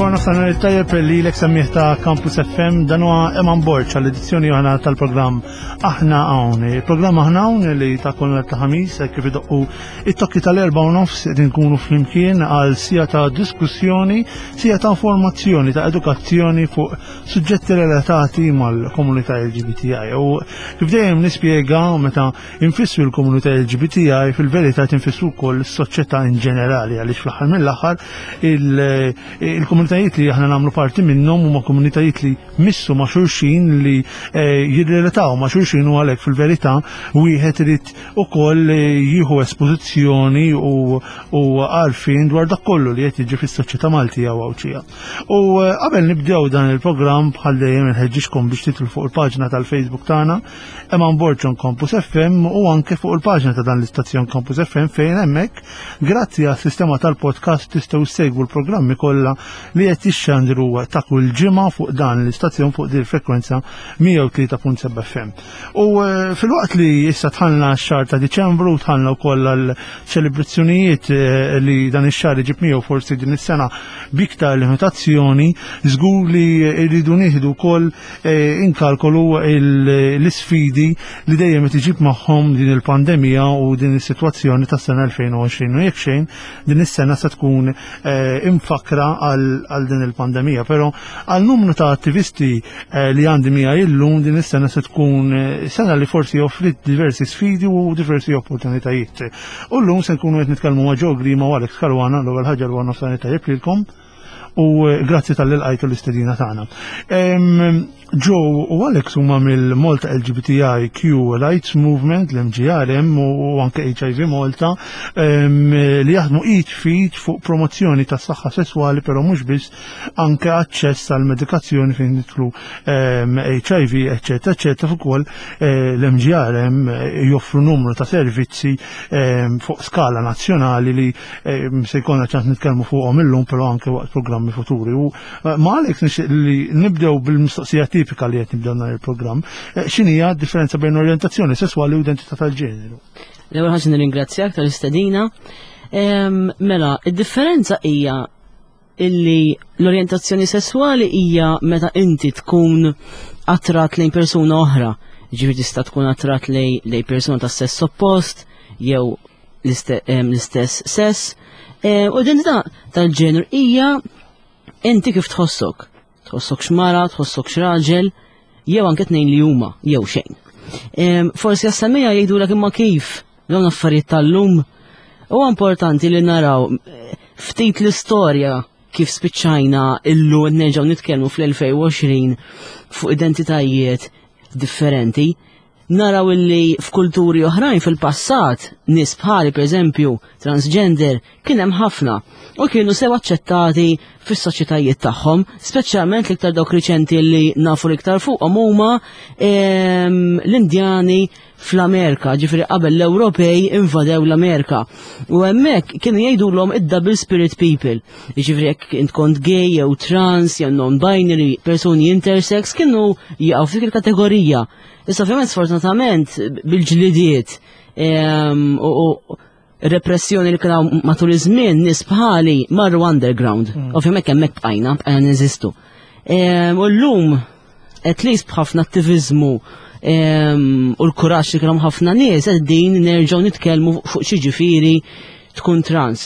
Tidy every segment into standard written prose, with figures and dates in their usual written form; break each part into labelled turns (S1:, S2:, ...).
S1: L-għana f'tana l-tajjeb li l-eksammiħ ta' Campus FM dan huwa Eman Borċ għall-edizzjoni għana tal-programm Aħna Hawn. Il-programm Aħna Hawn li ta' kull ta' ħamis kif idoqqu it-tokki tal-4:30 qed nkunu flimkien għal sija ta' diskussjoni, sija ta' informazzjoni, ta' edukazzjoni fuq suġġetti relatati mal-komunità LGBTI. U kif dejjem nispjega meta infissru l-komunità LGBTI fil-verità tinfissru wkoll is-soċjetà in ġenerali għaliex fl-aħħar mill-aħħar il-komunitajiet li aħna nagħmlu parti minnhom huma komunitajiet li missu ma' xulxin li jirrelataw ma' xulxin u għalhekk fil-verità wieħed irid ukoll jieħu espożizzjoni u għarfien dwar dak kollu li qed jiġi fis-soċjetà Maltija u Awċija. U qabel nibdew dan il-programm bħal dejjem inħeġġixkom biex titlu fuq il-paġna tal-Facebook tagħna Eman Borċ Campus FM u anke fuq il-paġna ta' dan l-istazzjon Campus FM fejn hemmhekk grazzi għas-sistema tal-podcast tistgħu ssegwu l-programmi kollha li qed jixxandru ta' kull ġimgħa fuq dan l-istazzjon fuq din il-frekwenza 103.7 FM. U fil-waqt li issa tħallna x-xahar ta' Diċembru tħallna wkoll għall-ċelebrazzjonijiet li dan ix-xahar iġib miegħu forsi din is-sena biktar limitazzjoni, żgur li rridu nieħdu wkoll inkalkolu l-isfidi li dejjem qed iġib magħhom din il-pandemija u din is-sitwazzjoni tas-sena 2020 u jekk xejn din is-sena se tkun infakra għal din il-pandemija, però għal numru ta' attivisti li għandi mija illum din is-sena se tkun sena li forsi offrit diversi sfidi u diversi opportunitajiet. U llum se nkunu qed nitkellmu ma' Joe Grima u Alex Karwana l-ewwel ħaġa l nofsani tajjeb lilkom u grazzi tal-ilqajtu l-istedina tagħna. Joe u Alex huma mill-Malta LGBTIQ Rights Movement, l-MGRM u anke HIV Malta li jaħdmu id fit fuq promozzjoni tas saħħa sesswali, però mhux biss anke aċċess għal medikazzjoni fejn nidħlu HIV, eċetera, eċetera. Fuq ukoll l-MGRM joffru numru ta' servizzi fuq skala nazzjonali li se jkollna ċans nitkellmu fuqhom illum, però anke waqt programmi futuri. U ma' Alex li nibdew bil-mistoqsija tipika li qed nibdew nhar il-programm. X'inhija d-differenza bejn orjentazzjoni sesswali u identità tal-ġeneru?
S2: L-ewwel ħaġa nirringrazzjak tal-istedina. Mela, id-differenza hija illi l-orjentazzjoni sesswali hija meta inti tkun attrat lejn persuna oħra. Ġifieri tista' tkun attrat lejn persuna tas-sess oppost jew l-istess sess. U l-identità tal-ġeneru hija inti kif tħossok. Tħossok x'mara, tħossok x'raġel, jew anke tnejn li huma, jew xejn. Forsi għas-semmija jgħidulek imma kif dawn affarijiet tal-lum huwa importanti li naraw ftit l-istorja kif spiċċajna illum nerġgħu nitkellmu fl-2020 fuq identitajiet differenti. Naraw illi f'kulturi oħrajn fil-passat nies bħali pereżempju transgender kien hemm ħafna u kienu sew aċċettati fis-soċjetajiet tagħhom, speċjalment l-iktar dawk riċenti li nafu l-iktar fuqhom huma l-Indjani fl-Amerika, ġifieri qabel l-Ewropej invadew l-Amerika. U hemmhekk kienu jgħidulhom id-double spirit people. Ġifieri jekk int kont gay jew trans jew non-binary, persuni intersex kienu jaqgħu f'dik il-kategorija. Issa ovvjament sfortunatament bil-ġlidiet u repressjoni li kien matul iż-żmien nies bħali marru underground. Ovvjament hemmhekk bqajna neżistu. U llum at least b'ħafna attiviżmu u l-kuraġġ li kellhom ħafna nies qegħdin nerġgħu nitkellmu fuq xi ġifieri tkun trans.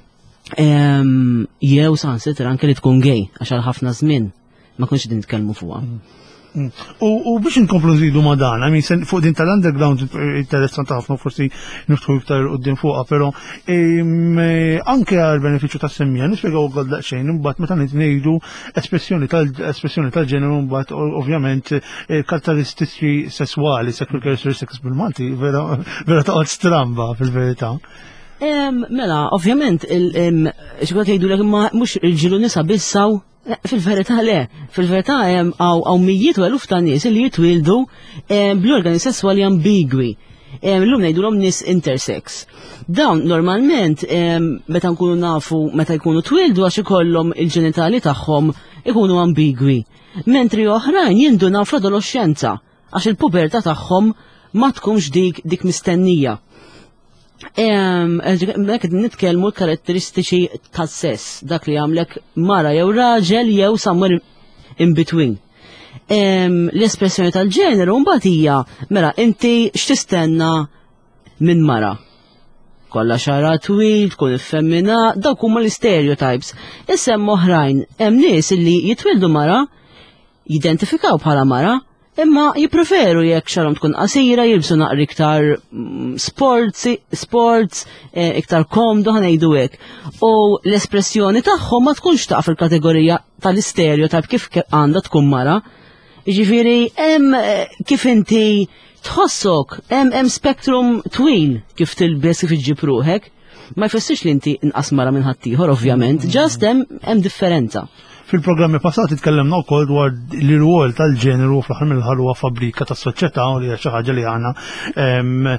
S2: Jew sansitra anke li tkun gay għax għal ħafna żmien ma kunx qegħdin nitkellmu fuqha.
S1: U biex inkomplu nżidu ma' dan, fuq din tal-underground interessanti ħafna forsi niftħu iktar quddiem fuqha, però anke għal benefiċċju tas-semmija nispjegaw ukoll daqsxejn imbagħad meta ngħidu espressjoni tal-ġeneru mbagħad ovvjament karatteristiċi sesswali, sexual characteristics bil-Malti vera toqgħod stramba fil-verità.
S2: Mela, ovvjament x'kont jgħidulek imma mhux irġielu nisa bissaw. Fil-verità le, fil-verità għaw mijiet u eluf ta' nies li jitwildu bl-organi sessuali ambigwi. L-lum ngħidulhom nies intersex. Dawn normalment meta nkunu nafu meta jkunu twildu għax ikollhom il-ġenitali tagħhom ikunu ambigwi. Mentri oħrajn jindunaw fl-adolescenza għax il-pubertà tagħhom ma tkunx dik mistennija. Mek nitkellmu l-karatteristiċi tas-sess, dak li għamlek mara jew raġel jew somewhere in between. L-espressjoni tal-ġeneru mbagħad hija mela inti x'tistenna minn mara. Kolla xara twil, tkun effemmina, dawk huma l-stereotypes. Issa hemm oħrajn, hemm nies illi jitwildu mara, jidentifikaw bħala mara, imma jippreferu jekk xarhom tkun qasira, jilbsu naqri iktar sports, iktar komdu ħanejdu hekk. U l-espressjoni tagħhom ma tkunx taq fil-kategorija tal-stereotype kif għandha tkun mara. Jiġifieri hemm kif inti tħossok, hemm spektrum twil kif tilbes kif iġġib ruħek. Ma jfissirx li inti inqas mara minn ħaddieħor ovvjament, just hemm differenza.
S1: Fil-programmi passati tkellemna wkoll dwar l-rwol tal-ġeneru fl-aħħar mill-aħħar huwa fabbrika tas-soċjetà u li hija xi ħaġa li għandna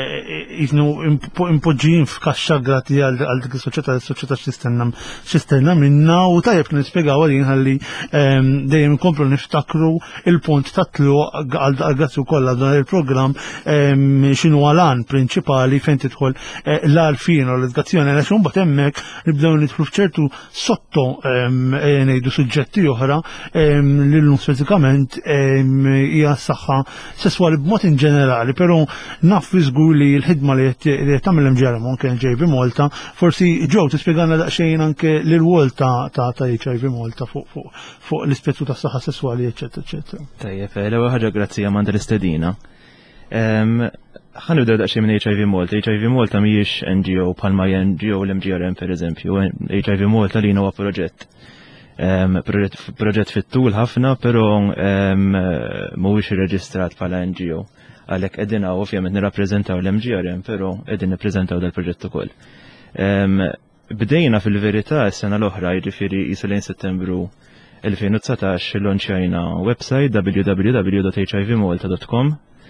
S1: impoġġin f'kaxxa grati għal dik is-soċjetà x'istenna minna u tajjeb li nispjegaw għalin ħalli dejjem inkomplu niftakru il-punt ta' tluq għal grazzi wkoll għal dan il-programm x'inhu għalan prinċipali fejn tidħol l-għarfien u l-edukazzjoni għaliex imbagħad hemmhekk nibdew nidħlu f'ċertu sotto ngħidu suġġetti oħra li l-nus fiżikament hija s-saħħa sesswali b'mod in ġenerali, però naf żgur li l-ħidma li qed tagħmel Ġerem anke HIV Malta, forsi ġew tispjegana daqsxejn anke l-rwol ta' HIV Malta fuq l-ispettu tas-saħħa sesswali, eċetera, eċetera.
S3: Tajjeb, l-ewwel ħaġa grazzi Amanda l-istedina. Ħanibdew daqsxejn minn HIV Malta. HIV Malta mhijiex NGO bħalma NGO l-MGRM pereżempju. HIV Malta li huwa proġett. Proġett fit-tul ħafna, però mhuwiex irreġistrat bħala NGO. Għalhekk qegħdin ovvjament nirrappreżentaw l-MGRM, però qegħdin nippreżentaw dal-proġett ukoll. Bdejna fil-verità s-sena l-oħra, jiġifieri qisu lejn Settembru 2019 lonċjajna website www.hivmalta.com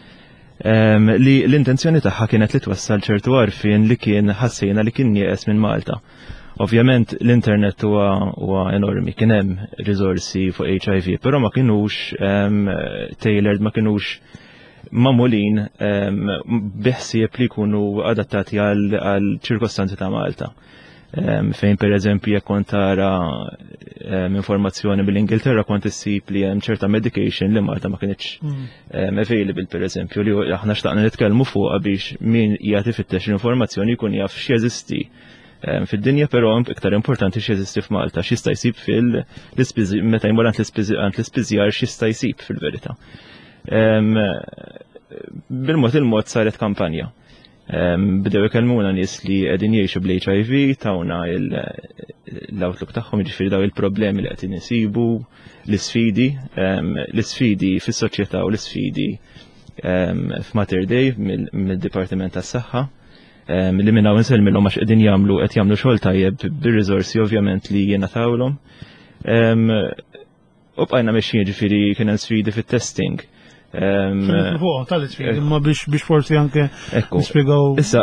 S3: li l-intenzjoni tagħha kienet li twassal ċertu għarfien li kien ħassejna li kien nieqes minn Malta. Ovvjament l-internet huwa enormi, kien hemm riżorsi fuq HIV, però ma kinux tailored, ma kinux mamulin biħsieb li jkunu adattati għal ċirkostanzi ta' Malta. Fejn pereżempju jekk kont tara informazzjoni bil-Ingilterra kont issib li hemm ċerta medication li Malta ma kienx available pereżempju li aħna xtaqna nitkellmu fuqha biex min qiegħed ifittex l-informazzjoni jkun jaf x'jeżisti fid-dinja, però iktar importanti x'jeżisti f'Malta, x'jista' jsib fil-ispiżi meta jmur għand l-ispiżjar x'jista' jsib fil-verità. Bil-mod il-mod saret kampanja. Bdew ikellmuna nies li qegħdin jgħixu bl-HIV, tawna l-outlook tagħhom, jiġifieri daw il-problemi li qegħdin isibu, l-isfidi fis-soċjetà u l-isfidi f'Mater Dei mill-Dipartiment tas-Saħħa. Li minna u nsellmilhom għax qegħdin qed jagħmlu xogħol tajjeb bir-riżorsi ovvjament li jingħatawhom. U bqajna mexjin ġifieri kien hemm sfidi fit-testing.
S1: Tal-isfidi, imma biex forsi anke nispjegaw. Issa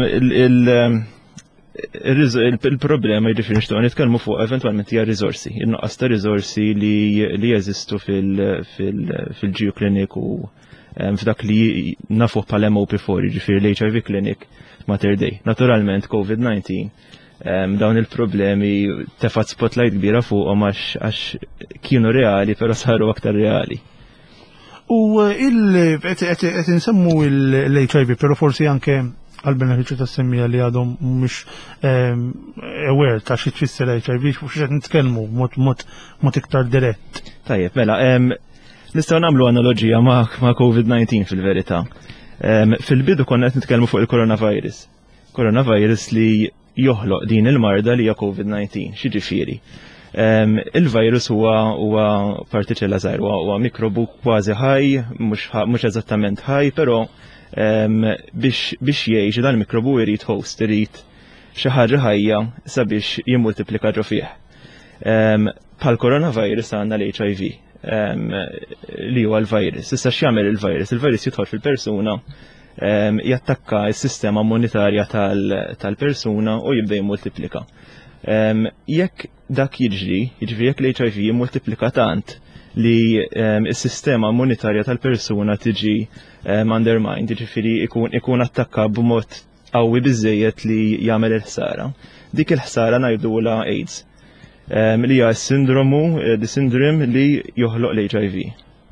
S3: il-problema jiġifieri nixtiequ nitkellmu fuq eventwalment hija riżorsi, in-nuqqas ta' riżorsi li jeżistu fil-Geo Clinic u f'dak li nafuh bħala MOP4, jiġifieri l-HIV Clinic Mater Dei. Naturalment COVID-19 dawn il-problemi tefat spotlight kbira fuqhom għax kienu reali, però saru aktar reali.
S1: U qed insemmu l-HIV, però forsi anke għal-benefiċċju tas-semmija li għadhom mhux aware ta' xi tfisser HIV u x'qed nitkellmu mod iktar dirett.
S3: Tajjeb, mela nistgħu nagħmlu analoġija ma' COVID-19 fil-verità. Fil-bidu konna qed nitkellmu fuq il-coronavirus. Coronavirus li joħloq din il-marda li hija COVID-19, x'jiġifieri. Il-virus huwa partiċella żgħira, huwa mikrobu kważi ħaj, mhux eżattament ħaj, però biex jgħix dan il-mikrobu jrid host, irid xi ħaġa ħajja sabiex jimmultiplika ġo fih. Bħal coronavirus għandna l-HIV. Li huwa l-virus. Issa x'jagħmel il-virus? Il-virus jidħol fil-persuna, jattakka s-sistema immunitarja tal-persuna u jibda jimmultiplika. Jekk dak jiġri jekk l-HIV jimmultiplika tant li s-sistema immunitarja tal-persuna tiġi undermined, jiġifieri ikun attakka b'mod qawwi biżejjed li jagħmel il-ħsara. Dik il-ħsara ngħidula AIDS. Li hija s-sindromu, syndrome li joħloq l-HIV.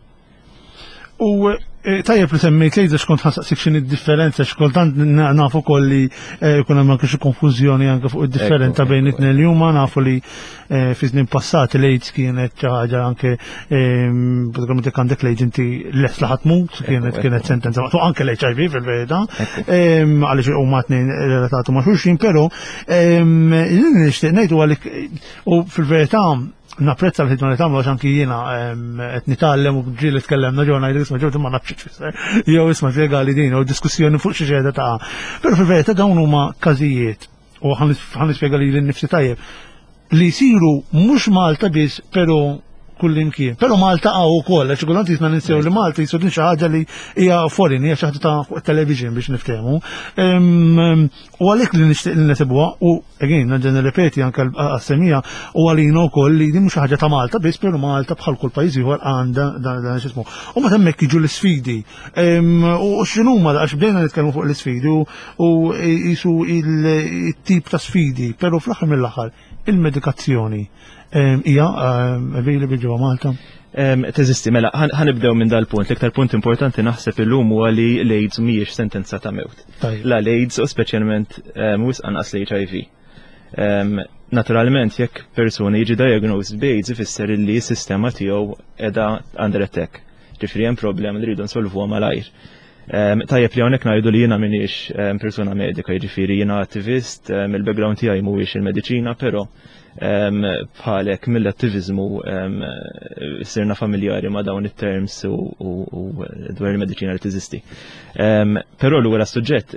S1: U tajjeb li semmejt lejda xkont ħansaqsik xin id-differenza xkoltant nafu koll li kuna ma kienx konfużjoni anke fuq id-differenza bejn it-tnejn li huma nafu li fi żmien passati l-AIDS kienet xi ħaġa anke pratikament jekk għandek l-AIDS inti les li ħatmut kienet sentenza maqtu anke l-HIV fil-verità għaliex huma tnejn relatati ma' xulxin, però nixtieq ngħidu għalik u fil-verità napprezza l-ħidma li tagħmlu għax anki jiena qed nitgħallem u ġieli tkellemna ġew ngħidlek isma' ġew ma nafx x'fisser. Jew isma' spjegali din u diskussjoni fuq xi ġeda ta'. Però fil-verità dawn huma każijiet u ħanispjega li l-nifsi tajjeb li jsiru mhux Malta biss, però kullimkien. Però Malta għaw ukoll, għax kultant jisna ninsew li Malta jisodin xi ħaġa li hija foreign, hija xi ħaġa ta' fuq television biex niftehmu. U għalhekk li nixtieq li nisibuha u again nerġa' nirrepeti anke għas-semija u għalina wkoll li din mhux xi ħaġa ta' Malta biss, però Malta bħal kull pajjiż ieħor għandha dan x'ismu. U meta hemmhekk jiġu l-isfidi. U x'inhuma għax bdejna nitkellmu fuq l-isfidi u jisu il-tip ta' sfidi, però fl-aħħar mill-aħħar il-medikazzjoni hija available ġewwa Malta.
S3: Teżisti, mela, ħanibdew minn dal-punt. L-iktar punt importanti naħseb illum huwa li l-AIDS mhijiex sentenza ta' mewt. La l-AIDS u speċjalment mhux anqas l-HIV. Naturalment jekk persuna jiġi diagnosed b'AIDS ifisser li s-sistema tiegħu qiegħda under attack. Ġifieri hemm problema li rridu nsolvuha malajr. Tajjeb li hawnhekk ngħidu li jiena m'iniex persuna medika, jiġifieri jiena attivist, mill-background tiegħi mhuwiex il-mediċina, però bħalek mill-attivizmu sirna familjari ma' dawn it-terms u dwar il-medicina li tiżisti. Però l-ura suġġett,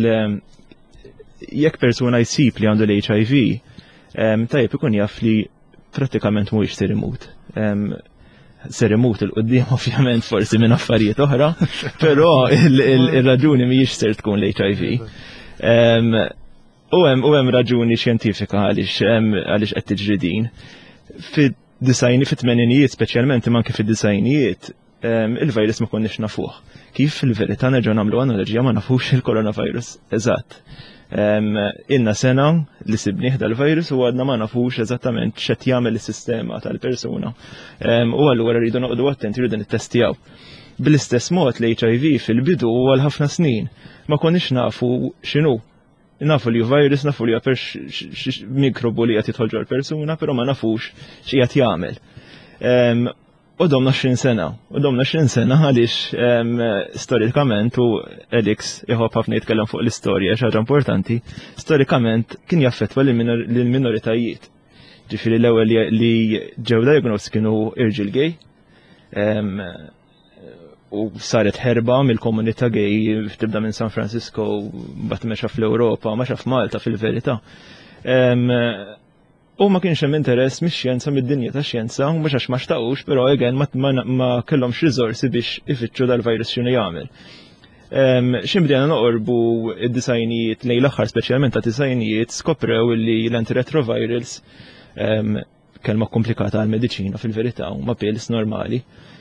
S3: jekk persuna jsib li għandu l-HIV, tajjeb ikun jaf li pratikament mhuwiex ser imut. Ser imut il-qoddim ovvjament forsi minn affarijiet oħra, però il-raġuni mhijiex ser tkun l-HIV. U hemm raġuni xjentifika għaliex qed tiġri din. Fid-disajni fit-tmeninijiet speċjalment imma anke fid-disajnijiet il-virus ma konniex nafuh. Kif fil-verità nerġgħu nagħmlu analoġija ma nafux il-coronavirus eżatt. Ilna sena li sibnieh dal-virus u għadna ma nafux eżattament x'qed jagħmel is-sistema tal-persuna. U allura rridu noqogħdu attenti rridu nittestjaw. Bl-istess mod l-HIV fil-bidu għal ħafna snin ma konniex nafu x'inhu. Nafu li virus, nafu li mikrobu li għat jitħolġu għal-persuna, pero ma nafux xie jagħmel. U domna 20 sena għalix storikament u Elix iħob ħafna jitkellem fuq l-istorja xaġa importanti, storikament kien jaffettwa l-minoritajiet. Ġifieri l-ewwel li ġew diagnosi kienu irġiel gay, u saret ħerba mill-komunità gay tibda minn San Francisco bat mexa fl-Ewropa, mexa f'Malta fil-verità. U ma kienx hemm interess mix-xjenza mid-dinja tax-xjenza, u mhux għax ma xtaqux, però again ma kellhomx riżorsi biex ifittxu dal-virus x'inhu jagħmel. X'imbdejna noqorbu id-disajnijiet lejn l-aħħar speċjalment ta' disajnijiet skoprew li l-antiretrovirals kelma komplikata għall-mediċina fil-verità huma pills normali.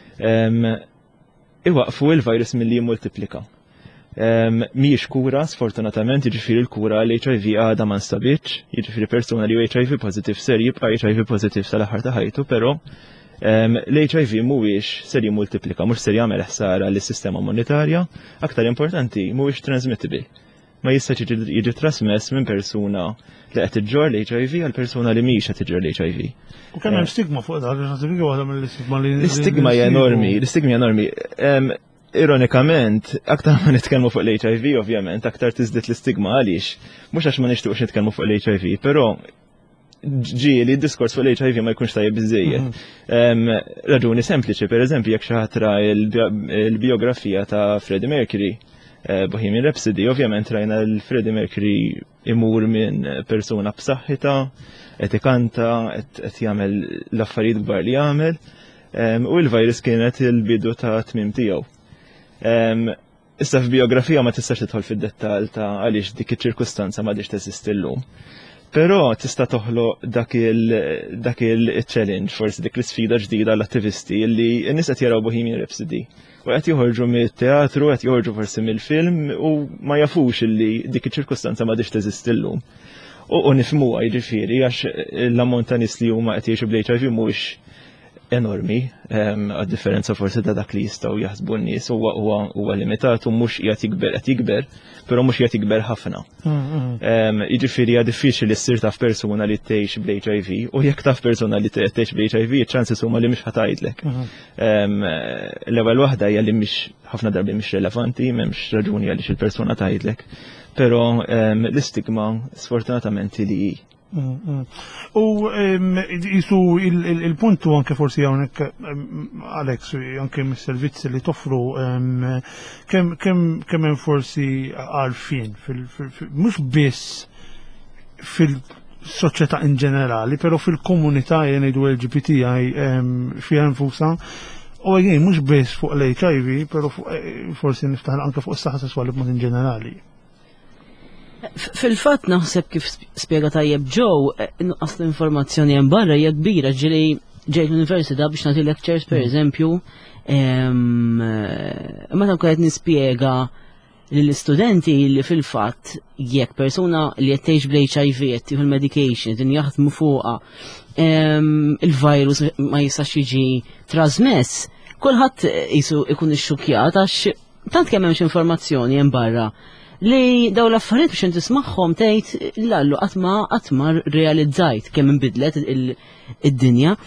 S3: Iwaqfu il-virus milli jimmultiplika. Mhijiex kura, sfortunatament, jiġifieri l-kura l-HIV għadha ma nstabitx, jiġifieri persuna li HIV positive ser jibqa' HIV positive sal-aħħar ta' ħajtu, però l-HIV mhuwiex ser jimmultiplika, mhux ser jagħmel ħsara lis-sistema immunitarja, aktar importanti mhuwiex transmissibbli. Ma jistax jiġi trasmess minn persuna li qed tiġġor l-HIV għal persuna li mhix qed tiġġor l-HIV.
S1: U kemm hemm stigma fuq dak, waħda mill-istigma li.
S3: L-istigma hija enormi, Ironikament, aktar ma nitkellmu fuq l-HIV, ovvjament, aktar tiżdied l-istigma għaliex, mhux għax ma nixtiequx nitkellmu fuq l-HIV, però ġieli d-diskors fuq l-HIV ma jkunx tajjeb biżejjed. Raġuni sempliċi, pereżempju, jekk xi ħatra l-biografija ta' Freddie Mercury, Bohemian Rhapsody, ovvjament rajna l-Freddie Mercury imur minn persuna b'saħħitha, qed ikanta, qed jagħmel l-affarijiet kbar li jagħmel, u l-virus kienet il-bidu ta' tmiem tiegħu. Issa f'biografija ma tistax tidħol fid-dettall ta' għaliex dik iċ-ċirkustanza ma diġ teżisti llum. Però tista' toħloq dak il-challenge, forsi dik l-sfida ġdida l-attivisti li n-nies qed jaraw Bohemian Rhapsody. U qed joħorġu mill-teatru, qed joħorġu forsi mill-film u ma jafux illi dik iċ-ċirkustanza m'għadix teżisti llum. U nifhmuha jiġifieri għax l-ammont ta' nies li huma qed jgħixu bl-HIV mhuwiex enormi, għad differenza forsi ta' dak li jistgħu jaħsbu n-nies huwa limitat u mhux qed jikber, però mhux qed jikber ħafna. Jiġifieri hija diffiċli ssir taf persuna li tgħix bl-HIV u jekk taf persuna li tgħix bl-HIV iċ-chances huma li mhix ħatajdlek. L-ewwel waħda hija li mhix ħafna darbi mhix relevanti, m'hemmx raġuni għaliex il-persuna tgħidlek, però l-istigma sfortunatament li
S1: U jisu il-puntu anke forsi hawnhekk Alex anke mis-servizzi li toffru kemm hemm forsi għalfien mhux biss fil-soċjetà in ġenerali, però fil-komunità ngħidu LGBTI fiha nfusa. U għajn mhux biss fuq l-HIV, però forsi niftaħ anke fuq is-saħħa sesswali b'mod in ġenerali.
S2: Fil-fatt naħseb kif spjega tajjeb ġew, nuqqas l-informazzjoni hemm barra hija kbira, ġieli ġejt l-università biex nagħti lectures pereżempju, meta qed nispjega lill-istudenti li fil-fatt jekk persuna li qed tgħix bl-HIV qed tieħu l-medication din jaħdmu fuqha il-virus ma jistax jiġi trasmess, kulħadd qisu ikun ixxukkjat għax tant kemm hemmx informazzjoni hemm barra li daw l-affarijiet biex inti tismagħhom tgħid lallu qatt ma realizzajt kemm inbidlet id-dinja.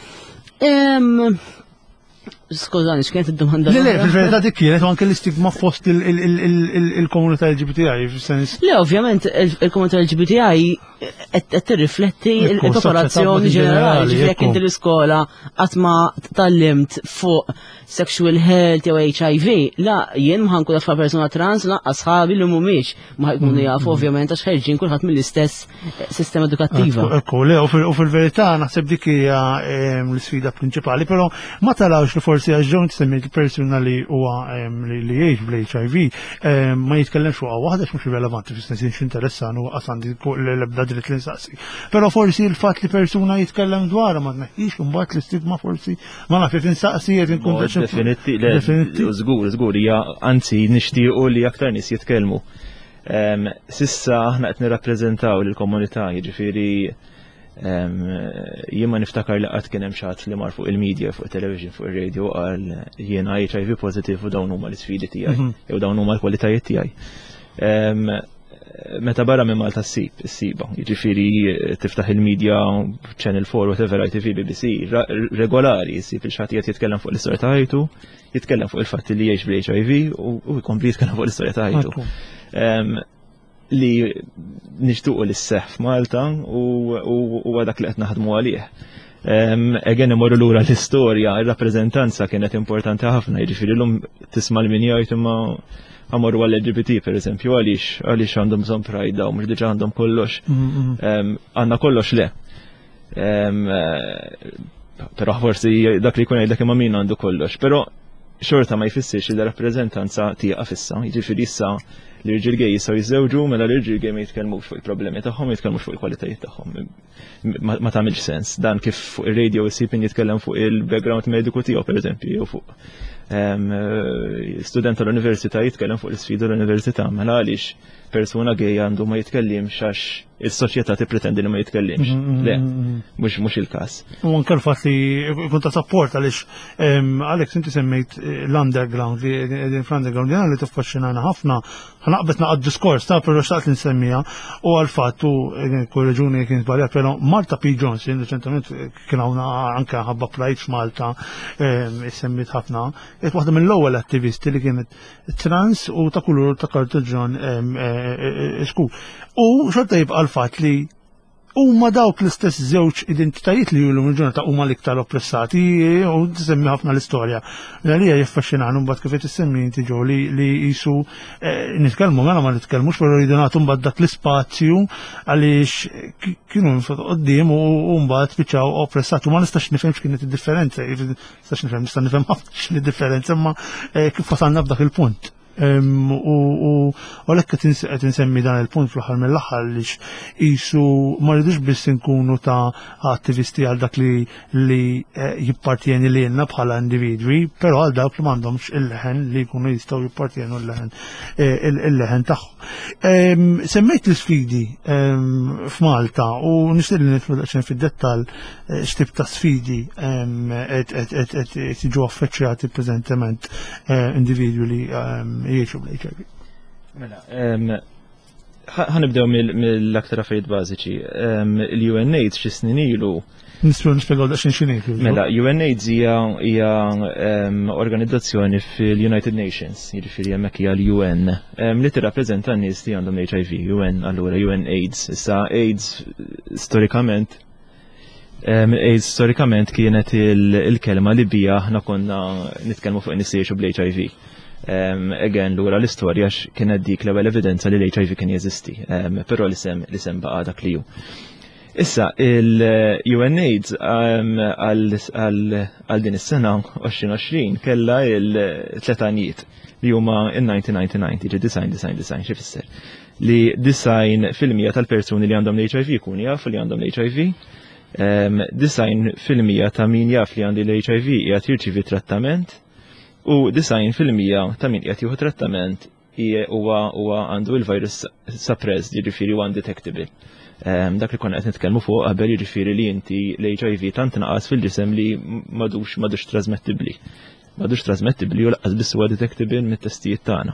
S2: Skużani, x'kienet id-domanda?
S1: Le, fil-verità dik kienet anke l-istigma fost il-komunità LGBTI fis-sens.
S2: Le, ovvjament il-komunità LGBTI qed tirrifletti il-popolazzjoni ġenerali, jekk inti l-iskola qatt ma tallimt fuq sexual health jew HIV, la jien ma ħankun naf persuna trans, la asħabi li mhumiex ma jkunu jafu ovvjament għax ħerġin kulħadd mill-istess sistema edukattiva.
S1: Ekku, le, u fil-verità naħseb dik hija l-sfida prinċipali, però ma tarawx li forsi għax ġew semmejt persuna li huwa li jgħix bl-HIV ma jitkellemx fuqha waħda mhux rilevanti fis-sens x'interessan u qas għandi l-ebda dritt li nsaqsi. Però forsi l-fatt li persuna jitkellem dwarha ma tneħħix imbagħad l-istigma forsi ma naf jekk insaqsi jekk inkun
S3: Żgur, hija anzi nixtiequ li aktar nies jitkellmu. Sissa aħna qed nirrappreżentaw lill-komunità, jiġifieri jien ma niftakar li qatt kien hemm xi ħadd li mar fuq il-medja, fuq it-television, fuq ir-radio qal jiena HIV positive u dawn huma l-isfidi tiegħi jew dawn huma l-kwalitajiet tiegħi. Meta barra minn Malta s-siba, jiġifieri tiftaħ il-medja Channel 4, whatever, ITV, BBC, regolari, ssib il-xatijiet jitkellem fuq l-istorja ta' ħajtu, jitkellem fuq il-fatt li jgħix bl-HIV u jkompli jitkellem fuq l-istorja ta' ħajtu. Li nixtuqu l-seħ f'Malta u għadak li qed naħdmu għalih. Egen imorru lura l-istorja, ir-rappreżentanza kienet importanti ħafna, jiġifieri llum tisma' l-min jgħid imma għamorru għall-LGBT per eżempju għaliex għandhom bżonn prajda u mhux diġà għandhom kollox. Għandna kollox le. Però forsi dak li jkun jgħidlek imma min għandu kollox. Però xorta ma jfissirx li l-rappreżentanza tieqa fissa, jiġifieri issa l-irġiel gej jistgħu jiżżewġu mela l-irġiel gej ma jitkellmux fuq il-problemi tagħhom, jitkellmux fuq il-kwalitajiet tagħhom. Ma tagħmilx sens. Dan kif fuq ir-radio jsib jitkellem fuq il-background mediku tiegħu pereżempju jew fuq student tal-università jitkellem fuq l-isfida tal-università, mela għaliex persuna gej għandu ma jitkellimx għax is-soċjetà tippretendi li ma jitkellimx. Le, mhux il-każ.
S1: U anke l-fatt li jkun ta' support għaliex Alex inti semmejt l-underground li fl-underground li tiffaxxinana ħafna ħanaqbet naqgħod diskors ta' però xtaqt li nsemmija u għall-fatt u kull reġuni kien żbaljat, però Marta P. Jones reċentement kien hawn anke ħabba Pride f'Malta semmit ħafna. Kienet waħda mill-ewwel attivisti li kienet trans u ta' kulur ta' kartuġġon sku. U xorta jibqa' l-fatt li huma dawk l-istess żewġ identitajiet li julu il-ġurnata huma l-iktar oppressati u tisemmi ħafna l-istorja. Għalija jiffaxxinanu mbagħad kif qed tissemmi inti ġew li jisu nitkellmu mela ma nitkellmux però jridu nagħtu mbagħad dak l-ispazju għaliex kienu qudiem u mbagħad spiċċaw oppressati u ma nistax nifhem x'kienet id-differenza, nista' nifhem ħafna x'in id-differenza imma kif wasalna f'dak il-punt. U għalhekk qed insemmi dan il-punt fl-aħħar mill-aħħar li qisu ma rridux biss inkunu ta' attivisti għal dak li jippartjeni lilna bħala individwi, però għal dawk li m'għandhomx il-leħen li jkunu jistgħu jippartjenu il-leħen tagħhom. Semmejt l-sfidi f'Malta u nixtieq li nidħlu daqsxejn fid-dettall x'tip ta' sfidi qed jiġu affeċċjati preżentement individwi li jgħixu bl-HIV.
S3: Mela, ħanibdew mill-aktar affarijiet bażiċi. Il-UNAIDS xi snin ilu.
S1: Nispjegaw daqsxejn x'inhi.
S3: Mela, UNAIDS hija organizzazzjoni fil-United Nations, jiġifieri hemmhekk hija l-UN, li tirrappreżenta n-nies li għandhom HIV, UN allura UNAIDS. Issa AIDS storikament kienet il-kelma li bija aħna konna nitkellmu fuq nies jgħixu bl-HIV. Again, lura l-istorja kienet dik l-ewwel evidenza li l-HIV kien jeżisti, però l-isem baqa' dak li hu. Issa, il-UNAIDS għal din is-sena 2020 kellha il-tletanijiet li huma in-1999, jiġi 99 xi fisser. Li 90% tal-persuni li għandhom l-HIV jkun jafu li għandhom l-HIV, 90% ta' min jaf li għandi l-HIV qiegħed jirċievi trattament, u 90% ta' min qed jieħu trattament huwa għandu il-virus suppressed, jiġifieri undetectable. Dak li konna qed nitkellmu fuq qabel jiġifieri li inti l-HIV tant naqas fil-ġisem li m'għadux trasmettibbli. M'għadux trasmettibbli u laqqas biss huwa detectable mit-testijiet tagħna.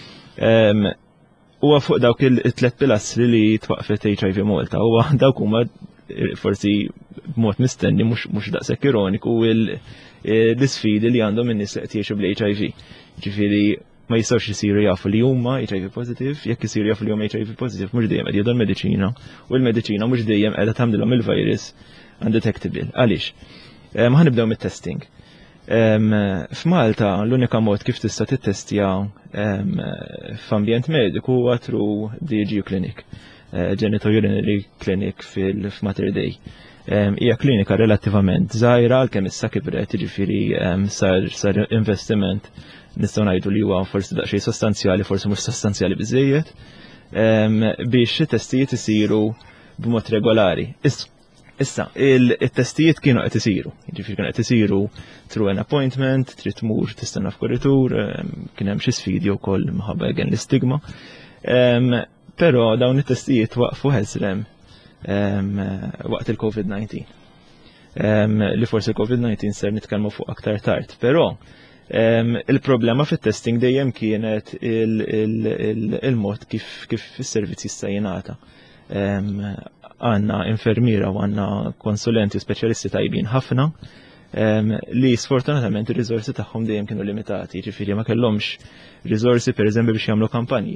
S3: Huwa fuq dawk it-tliet pilastri li twaqfet HIV Malta, huwa dawk huma forsi b'mod mistenni mhux daqshekk ironiku l-isfidi li għandhom in-nies li qed jgħixu bl-HIV. Ġifieri ma jistgħux isiru jafu li huma HIV positive, jekk isiru jafu li huma HIV positive mhux dejjem qed jieħdu l-mediċina, u l-mediċina mhux dejjem qiegħda tagħmilhom il-virus undetectable. Għaliex? Ħanibdew mit-testing. F'Malta l-unika mod kif tista' tittestja f'ambjent mediku huwa through DGU Clinic, Genitourinary Clinic f'Mater Dei. Hija klinika relattivament żgħira għalkemm issa kibret, jiġifieri sar investiment nistgħu ngħidu li huwa forsi daqsxejn sostanzjali, forsi mhux sostanzjali biżejjed, biex it-testijiet isiru b'mod regolari. Issa, il-testijiet kienu qed isiru, jiġifieri kienu qed isiru through an appointment, trid tmur tistenna f'korritur, kien hemm xi sfidi wkoll minħabba l-istigma. Però dawn it-testijiet waqfu ħeżrem waqt il-COVID-19. Li forsi il-COVID-19 ser nitkellmu fuq aktar tard, però il-problema fit-testing dejjem kienet il-mod kif is-servizz jista' jingħata. Għandna infermiera u għandna konsulenti u speċjalisti tajbin ħafna li sfortunatament ir-riżorsi tagħhom dejjem kienu limitati, ġifieri ma kellhomx riżorsi pereżempju biex jagħmlu kampanji.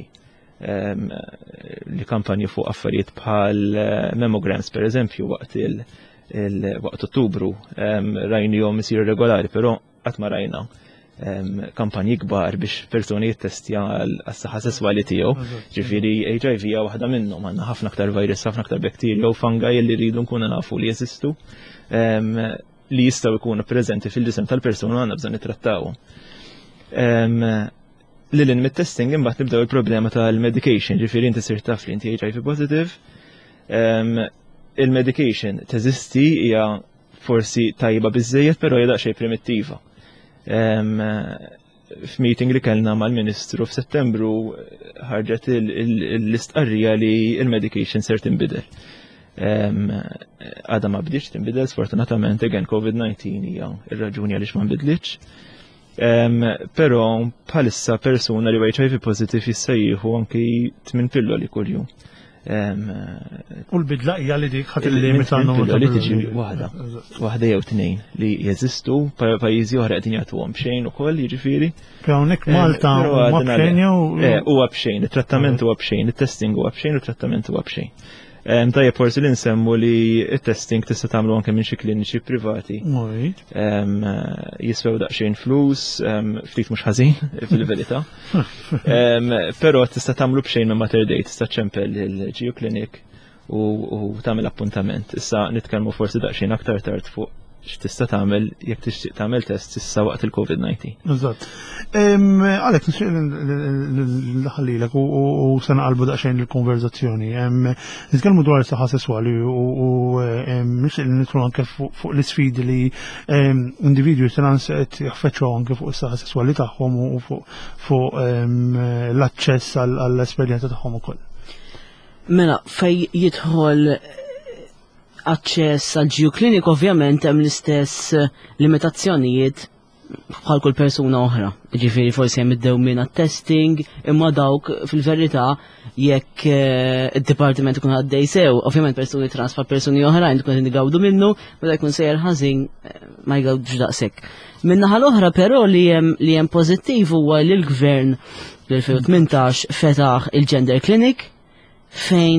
S3: Li kampanji fuq affarijiet bħal mammograms per eżempju waqt Ottubru rajnihom isiru regolari, però qatt ma rajna kampanji kbar biex persuni jittestja għas-saħħa sesswali tiegħu. Ġifieri HIV hija waħda minnhom, għandna ħafna aktar virus, ħafna aktar bakterja u fungi li rridu nkunu nafu li jeżistu li jistgħu jkunu preżenti fil-ġisem tal-persuna għandna bżonn nittrattawhom. Lilin mit-testing imbagħad nibdew il-problema tal-medication, ġifieri inti sir taf li inti HIV positive. Il-medication teżisti hija forsi tajba biżżejjed, però hija daqsxejn primittiva. F'meeting li kellna mal-Ministru f'Settembru ħarġet l-istqarrija li il-medication ser tinbidel. Għadha ma bdietx tinbidel, sfortunatament again COVID-19 hija r-raġuni għaliex ma nbidlitx. Però bħalissa persuna li HIV positive jista' jieħu anki 8 pilloli kuljum.
S1: U l-bidla hija li dik ħadd il-limit għandhom
S3: li tiġi waħda jew tnejn li jeżistu pajjiżi oħra qegħdin jagħtuhom b'xejn ukoll, jiġifieri.
S1: Hawnhekk Malta huwa b'xejn jew
S3: huwa b'xejn, it-trattament huwa b'xejn, it-testing huwa b'xejn u t-trattament huwa b'xejn. Tajjeb forsi li nsemmu li it-testing tista' tagħmlu anke minn xi kliniċi privati. Jiswew daqsxejn flus, ftit mhux ħażin fil-verità. Però tista' tagħmlu b'xejn minn Mater Dei, tista' ċempel il-GU Clinic u tagħmel appuntament. Issa nitkellmu forsi daqsxejn aktar tard fuq x'tista' tagħmel jekk tixtieq tagħmel test issa waqt il-COVID-19.
S1: Eżatt. Għalek, nħallilek u se naqalbu daqsxejn il-konverzazzjoni. Nitkellmu dwar is-saħħa sesswali u nixtieq nidħlu anke fuq l-isfidi li individwi trans qed jaffettwaw anke fuq is-saħħa sesswali tagħhom u fuq l-aċċess għall-esperjenza tagħhom ukoll.
S2: Mela, fej jidħol aċċess għal ġioklinik ovvjament hemm l-istess limitazzjonijiet bħal kull persuna oħra. Ġifieri forsi hemm id-dewmien għat-testing, imma dawk fil-verità jekk id-dipartiment ikun għaddej sew, ovvjament persuni trans bħal persuni oħrajn tkun igawdu minnu, meta jkun sejjer ħażin ma jgawdux daqshekk. Min-naħa l-oħra però li hemm pożittiv huwa li l-gvern l-2018 fetaħ il-Gender Clinic fejn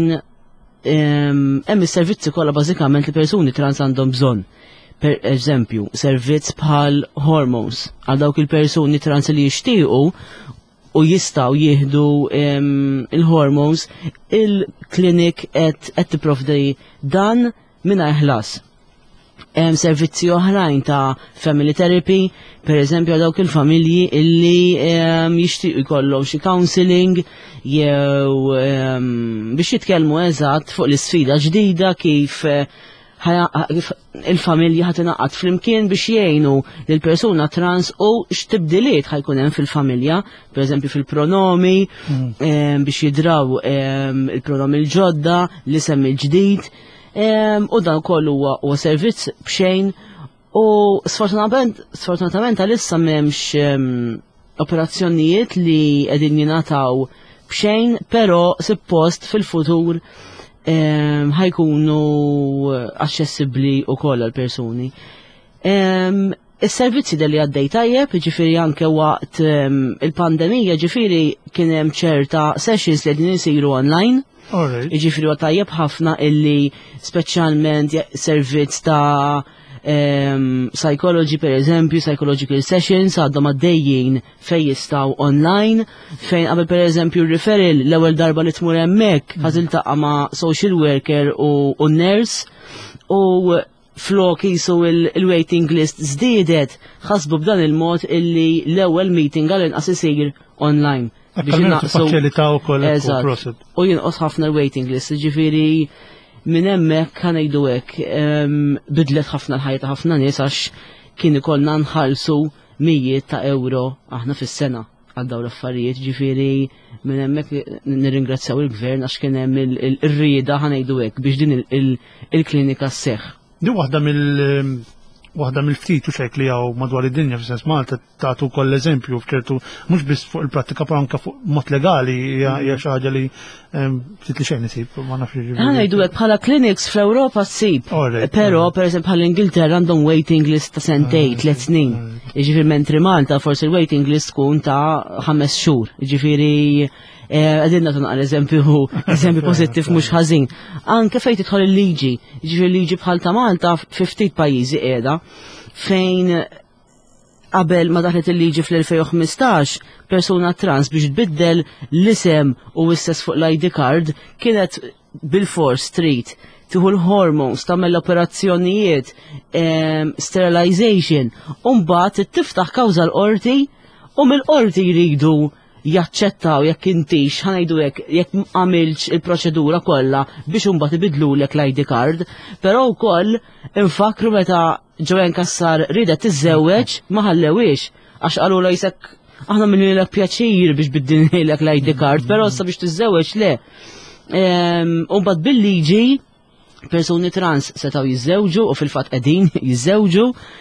S2: hemm is-servizzi kollha bażikament li persuni trans għandhom bżonn. Per eżempju, servizz bħal hormones għal dawk il-persuni trans li jixtiequ u jistgħu jieħdu il-hormones, il-klinik qed tipprovdi dan mingħajr ħlas. Hemm servizzi oħrajn ta' family therapy, per eżempju għal dawk il-familji illi jixtiequ jkollhom xi counseling jew biex jitkellmu eżatt fuq l-isfida ġdida kif il-familja ħatinaqat fl-imkien biex jgħinu l-persuna trans u x'tibdiliet ħajkun hemm fil-familja, per eżempju fil-pronomi, biex jidraw il-pronomi l-ġodda, l-isem il-ġdid, u dan kollu huwa servizz b'xejn u sfortunatament għalissa m'hemmx operazzjonijiet li qegħdin jingħataw b'xejn, però suppost fil-futur ħajkunu aċċessibbli wkoll għall-persuni. Is-servizzi li għaddej tajjeb, ġifieri anke waqt il-pandemija, ġifieri kien hemm ċerta sessions li qegħdin isiru online. Ġifieri huwa tajjeb ħafna illi speċjalment servizz ta' psychology, per eżempju, psychological sessions għadhom għaddejjin fejn jistgħu online, fejn qabel per eżempju referral l-ewwel darba li tmur hemmhekk ħażiltaqa' ma' social worker u nurse u flok jisu il-waiting list żdiedet ħasbu b'dan il-mod illi l-ewwel meeting għal-inqas isir online. U jinqos ħafna l-waiting list, ġifieri minn hemmhekk ħanejdu hekk bidlet ħafna l-ħajja ta' ħafna nies għax kien ikollna nħallsu mijiet ta' euro aħna fis-sena għal dawn l-affarijiet, ġifieri minn hemmhekk nirringrazzjaw il-gvern għax kien hemm ir-rieda ħanejdu hekk biex din il-klinika sseħħ.
S1: Di waħda mill-ftit u xejk li għaw madwar id-dinja f'sens Malta tagħtu wkoll eżempju f'ċertu mhux biss fuq il-prattika però anke fuq mod legali hija xi ħaġa li ftit li xejn isib ma nafx jiġifieri.
S2: Ngħidu hekk bħala clinics fl-Ewropa ssib, però pereżempju bħal Ingilterra għandhom waiting list ta' sentej, 3 snin. Jiġifieri mentri Malta forsi il-waiting list tkun ta' 5 xhur. Jiġifieri għedinna tunqal eżempju pozittiv mhux ħażin. Anke fejn tidħol il-liġi, ġifieri liġi bħal ta' Malta fi ftit pajjiżi qiegħda fejn qabel ma daħlet il-liġi fl-2015 persuna trans biex tbiddel l-isem u s-sess fuq l-ID card kienet bil-fors trid tieħu l-hormones, tagħmel l-operazzjonijiet, sterilization, u mbagħad tiftaħ kawża l-qorti u mill-qorti jridu jaċċettaw jekk intix ħanajdu jekk għamilx il-proċedura kollha biex imbagħad ibidlulek l-ID card, però wkoll infakru meta ġew Kassar ridet tiżżewweġ ma ħallewiex għax qalula jsek aħna minilek pjaċir biex biddinilek l-ID card, però issa biex tiżżewweġ le. U mbagħad bil-liġi persuni trans setaw jiżżewġu u fil-fatt qegħdin jiżżewġu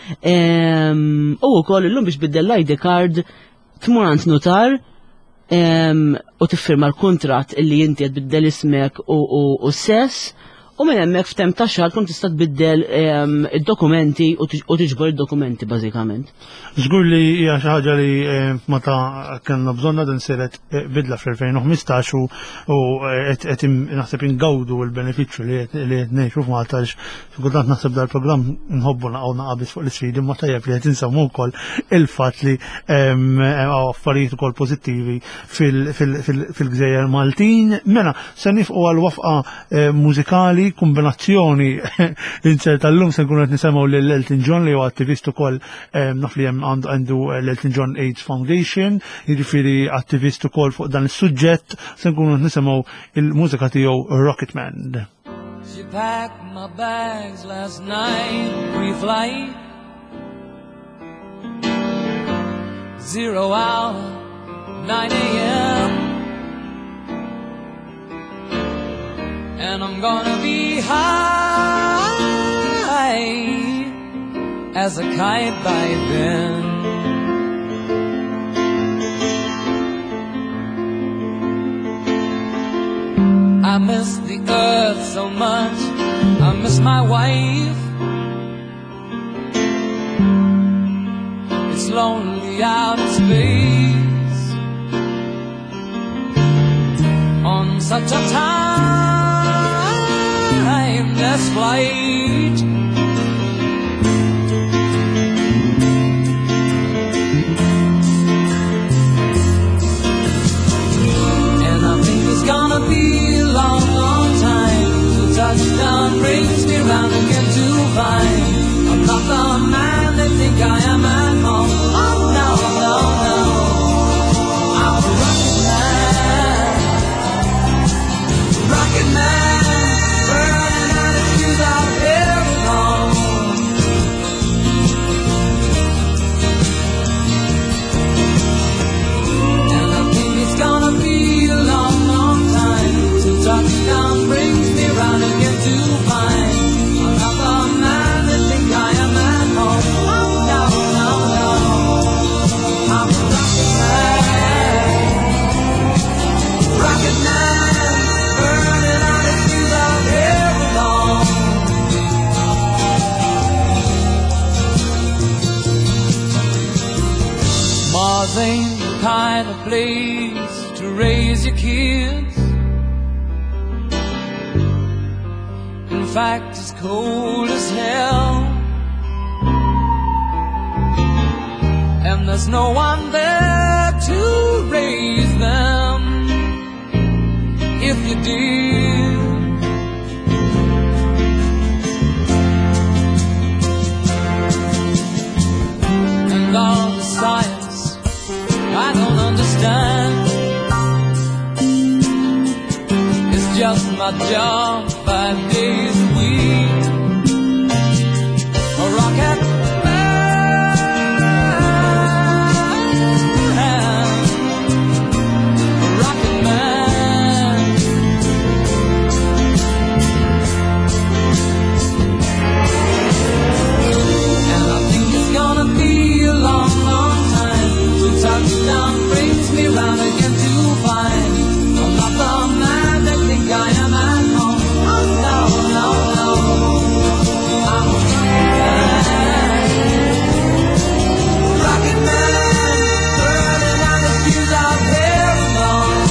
S2: u wkoll illum biex biddel l-ID card tmur għand notar u tiffirma l-kontrat illi inti qed biddel ismek u s-sess u minn hemmhekk f'tem ta' xahar tkun tista' tbiddel id-dokumenti u tiġbor id-dokumenti bażikament.
S1: Żgur li hija xi ħaġa li meta kellna bżonna din siret bidla fl-2015 u qed naħseb ingawdu l-benefiċċju li qed ngħixu f'Malta għax kultant naħseb dal-programm nħobbu naqgħu naqabis fuq l-isfidi ma tajjeb li qed insemmu wkoll il-fatt li affarijiet ukoll pożittivi fil-Gżejjer Maltin. Mela se nifqu għal wafqa mużikali musicali, kombinazzjoni inċerta l-lum se nkunu qed nisemgħu lil Elton John li huwa attivist ukoll naf li hemm għandu l-Elton John AIDS Foundation, jiġifieri attivist ukoll fuq dan is-suġġett se nkunu qed nisemgħu il-mużika tiegħu Rocketman.
S4: She packed my bags last night, pre-flight, 0 hour, 9 a.m. And I'm gonna be high as a kite by then. I miss the earth so much, I miss my wife. It's lonely out in space on such a timeless flight. And I think it's gonna be a long, long time till touchdown brings me round again to find I'm not the man they think I am at home. Oh no, no, no, I'm a rocket man, rocket man, burning out the fuse out here alone. And I think it's gonna be a long, long time till touchdown brings me round again to find I'm not the man they think I am at home. Oh no, no, no, I'm a rocket man, burning out the fuse out here alone. Mars ain't the kind of place to raise your kids. In fact, it's cold as hell, and there's no one there to raise them if you did. And all the science I don't understand, it's just my job 5 days a week. A rocket man, a rocket man. And I think it's gonna be a long, long time till touchdown brings me round again to find I'm not the man they think I am at home. Oh no, no, no, I'm a rocket man, burning out the fuse out here alone.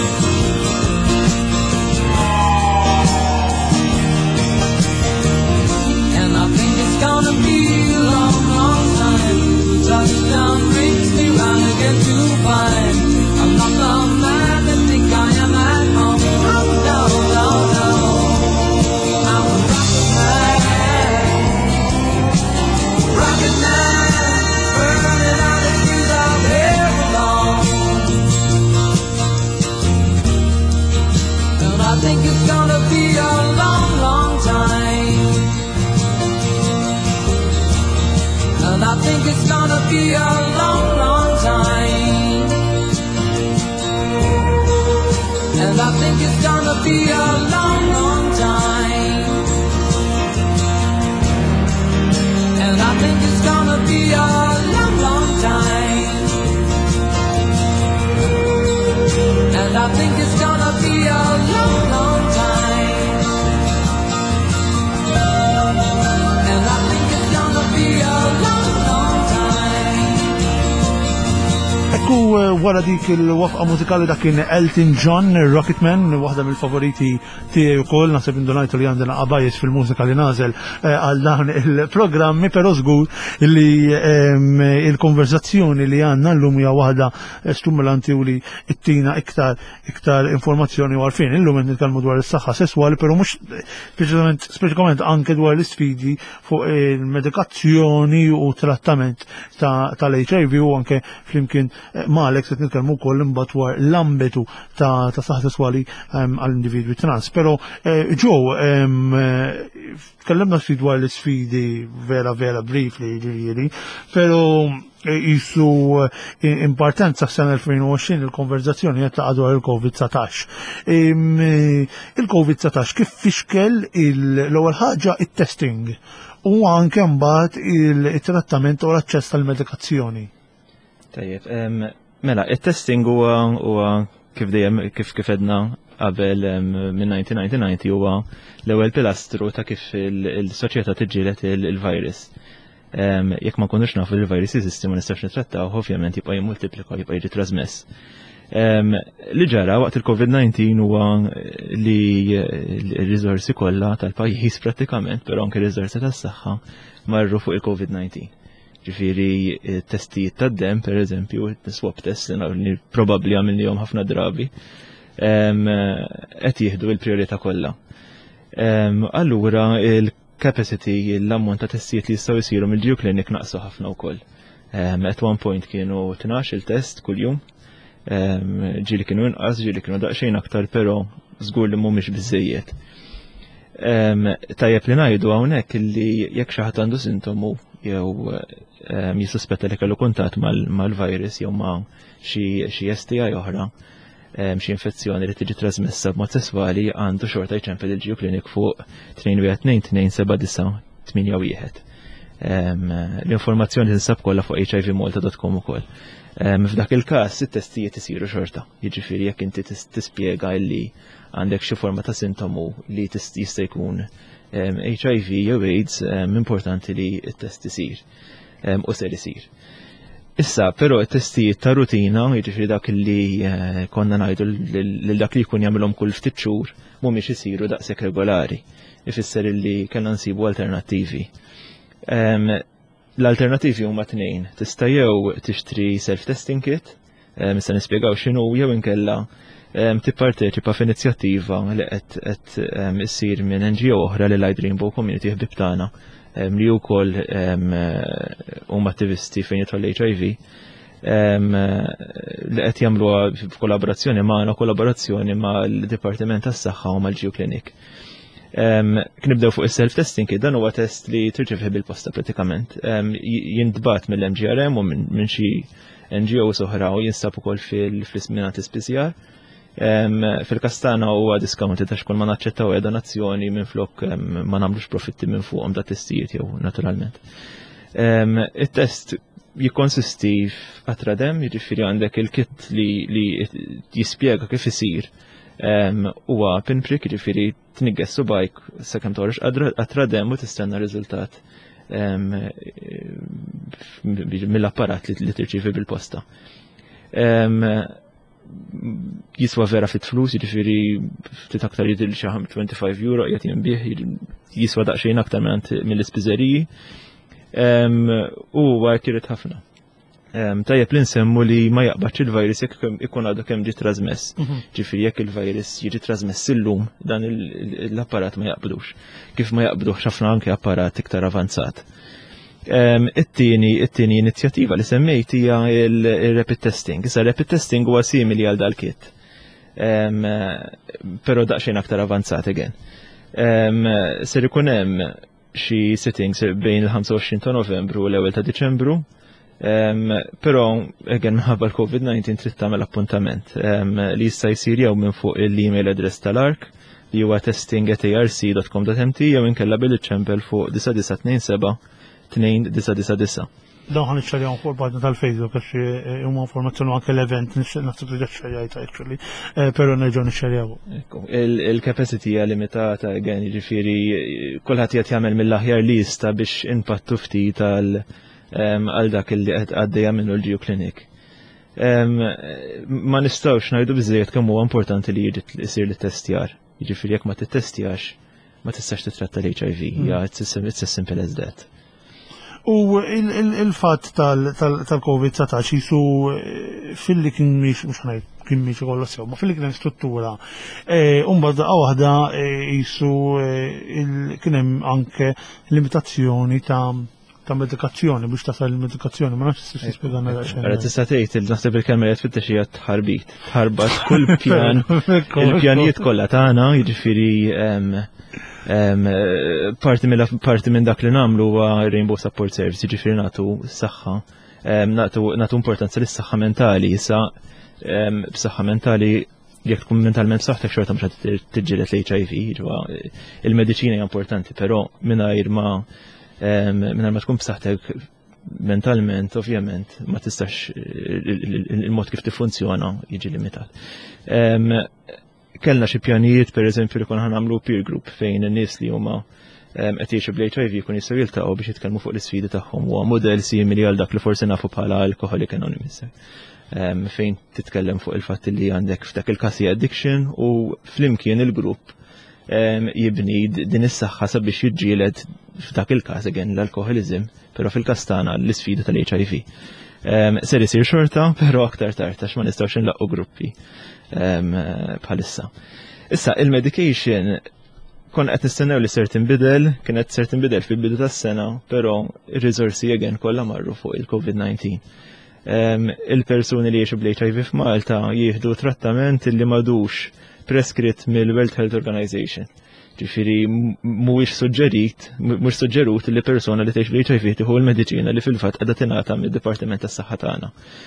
S4: And I think it's gonna be a long, long time till touchdown brings me round again to find I'm not the man they think I am at home. Oh no, no, no, I'm a rocket man, burning out the fuse out here alone. And I think it's gonna be a long, long time. And I think it's gonna be a long, long time. And I think it's gonna be a long, long time. And I think it's gonna be a long, long time. And I think it's gonna be a long, long time. And I think it's gonna be a long, long time.
S1: Ekku wara dik il-wafqa mużikali dak kien Elton John, Rocketman, waħda mill-favoriti tiegħi wkoll, naħseb indunajtu li għandna qabajjes fil-mużika li nażel għal dawn il-programmi, però żgur li il-konverzazzjoni li għandna llum hija waħda stimulanti u li ttina iktar informazzjoni u għarfien. Illum qed nitkellmu dwar is-saħħa sesswali, però mhux speċifikament anke dwar l-isfidi fuq il-medikazzjoni u trattament tal-HIV u anke flimkien Malek se nitkellmu wkoll imbagħad dwar l-ambitu ta' saħħa sesswali għall-individwi trans. Però tkellimna dwar l-isfidi vera briefly ġifieri, però jisu importanza s-sena 2020 il-konverzazzjoni qed taqa' dwar il-COVID-19. Il-COVID-19 kif fixkel l-ewwel ħaġa it-testing u anke mbagħad il-trattament u l-aċċess tal-medikazzjoni.
S3: Tajjeb, mela, it-testing huwa kif dejjem kif edna qabel minn 1990 huwa l-ewwel pilastru ta' kif il-soċjetà tiġġieled il-virus. Jekk ma nkunux nafu li l-virus jeżisti ma nistax nittrattaw, ovvjament jibqa' jimmultiplika, jibqa' jiġi trasmess. Li ġara waqt il-COVID-19 huwa li r-riżorsi kollha tal-pajjiż prattikament, però anke r-riżorsi tas-saħħa marru fuq il-COVID-19. Ġifieri testijiet tad-dem, per eżempju, swab test li probabbli għamilnihom ħafna drabi, qed jieħdu l-prijorità kollha. Allura il-capacity, l-ammont ta' testijiet li jistgħu jsiru mill-Geo Clinic naqsu ħafna wkoll. At one point kienu 12 il-test kuljum, ġieli kienu inqas, ġieli kienu daqsxejn aktar, però żgur li mhumiex biżejjed. Tajjeb li ngħidu hawnhekk li jekk xi ħadd għandu sintomu jew jissuspetta li kellu kuntatt mal-virus jew ma' xi STI oħra, xi infezzjoni li tiġi trasmessa b'mod sesswali għandu xorta jċempel il-Geo Clinic fuq 212-279-81. L-informazzjoni tinsab kollha fuq hivmalta.com ukoll. F'dak il-każ it-testijiet isiru xorta. Jiġifieri jekk inti tispjega li għandek xi forma ta' sintomu li jista' jkun HIV jew AIDS, importanti li t-test isir u ser isir. Issa, però t-testijiet ta' rutina, jiġifieri dak li konna ngħidu lil dak li jkun jagħmilhom kull ftit xhur mhumiex isiru daqshekk regolari. Ifisser li kellna nsibu alternattivi. L-alternativi huma tnejn. Tista' jew tixtri self-testing kit, nista' nispjegaw x'inhu, jew inkella tipparteċipa f'inizjattiva li qed issir minn NGO oħra li Light Rainbow Community ħbib tagħna li wkoll huma attivisti fejn jidħol l-HIV li qed jagħmluha f'kollaborazzjoni magħna, kollaborazzjoni mal-Dipartiment tas-Saħħa u mal-Geo Clinic. Knibdew fuq is-self-testing kif dan huwa test li tirċevih bil-posta pratikament. Jintbagħat mill-MGRM u minn xi NGOs oħra u jinstab ukoll fil-isminati SPCR. Fil-kastana huwa discounted għax kull ma naċċettaw donazzjoni minn flok ma nagħmlux profitti minn fuqhom da testijiet jew naturalment. It-test jikkonsisti f'qatradem, jiġifieri għandek il-kit li jispjega kif isir. Huwa pinprick, jiġifieri tniggess subajk sakemm toħroġ qatradem u tistenna riżultat mill-apparat li tirċievi bil-posta. Jiswa vera fit flus, jiġifieri ftit aktar jidil xi 25 euro qiegħed jinbih, jiswa daqsxejn aktar mill-ispiżeriji. U għajkiret ħafna. Tajjeb li nsemmu li ma jaqbadx il-virus jekk ikun għadu kemm ġi trasmess. Ġifieri jekk il-virus jiġi trasmess illum dan l-apparat ma jaqbdux. Kif ma jaqbdux ħafna anke apparat iktar avanzat. It-tieni inizjattiva li semmejt hija il-rapid testing. Issa rapid testing huwa simili għal dal-kit. Però daqsxejn aktar avanzat again. Ser ikun hemm xi sittings bejn il-25 ta' Novembru u l-1 ta' Diċembru. Però again minħabba l-COVID-19 trid tagħmel appuntament li jista' jsir jew minn fuq l-email address tal-ARC li huwa testing@arc.com.mt jew inkella bil-iċċempel fuq 9927 2999.
S1: Dawn ħan iċċarjaw fuq il-pagina tal-Facebook għax huma informazzjoni anke l-event naħseb li ġaċċarjajta actually, però nerġgħu niċċarjaw.
S3: Il-capacity hija limitata, again, jiġifieri kulħadd qed jagħmel mill-aħjar li jista' biex impattu ftit għal dak li qed għaddejja minnu l-Geo Clinic. ma nistgħux ngħidu biżejjed kemm huwa importanti li jsir li testjar. Jiġifieri jekk ma tittestjax ma tistax titratta l-HIV. It's as simple as that.
S1: U il-fatt tal-COVID-19 jisu fil-li kien miex kollu sew, ma fil-li kien struttura. Umbad daqqa waħda jisu kien hemm anke limitazzjoni ta' medikazzjoni biex tasal il-medikazzjoni, ma nafx tista' tispjegana għaxejn.
S3: Ara tista' tgħid naħseb il-kelma qed fit-tixija tħarbit. Tħarbat kull pjan il-pjanijiet kollha tagħna, jiġifieri parti minn dak li nagħmlu huwa Rainbow Support Service, jiġifieri nagħtu saħħa, nagħtu importanza lis-saħħa mentali. Issa b'saħħa mentali jekk tkun mentalment saħħtek xorta mhux qed tiġġieled l-HIV, il-mediċina hija importanti, però mingħajr ma tkun b'saħħtek mentalment, ovvjament, ma tistax il-mod kif tiffunzjona jiġi limitat. Kellna xi pjanijiet pereżempju li konna nagħmlu peer group fejn in-nies li huma qed jgħixu bl-HIV jkun jistgħu jiltaqgħu biex jitkellmu fuq l-isfidi tagħhom. Huwa mudell simili għal dak li forsi nafu bħala Alcoholic Anonymous. Fejn titkellem fuq il-fatt li għandek f'dak il-każ addiction u flimkien il-grupp jibni din is-saħħa sabiex jiġġieled f'dak il-każ l-alkoholizm, però fil-każ tagħna l-isfidi tal-HIV. Ser isir xorta, però aktar tard għax ma nistgħux inlaqqu gruppi bħalissa. Issa il-medication kon qed nistennew li ser tinbidel, kienet ser tinbidel fil-bidu tas-sena, però ir-riżorsi kollha marru fuq il-COVID-19. Il-persuni li jgħixu bl-HIV f'Malta jieħdu trattament li m'għadux preskritt mill-World Health Organization. Ġifieri mhuwiex suġġerut li persuna li tgħix bl-HIV tieħu l-mediċina li fil-fatt qiegħda tingħata mid-Dipartiment tas-Saħħa tagħna.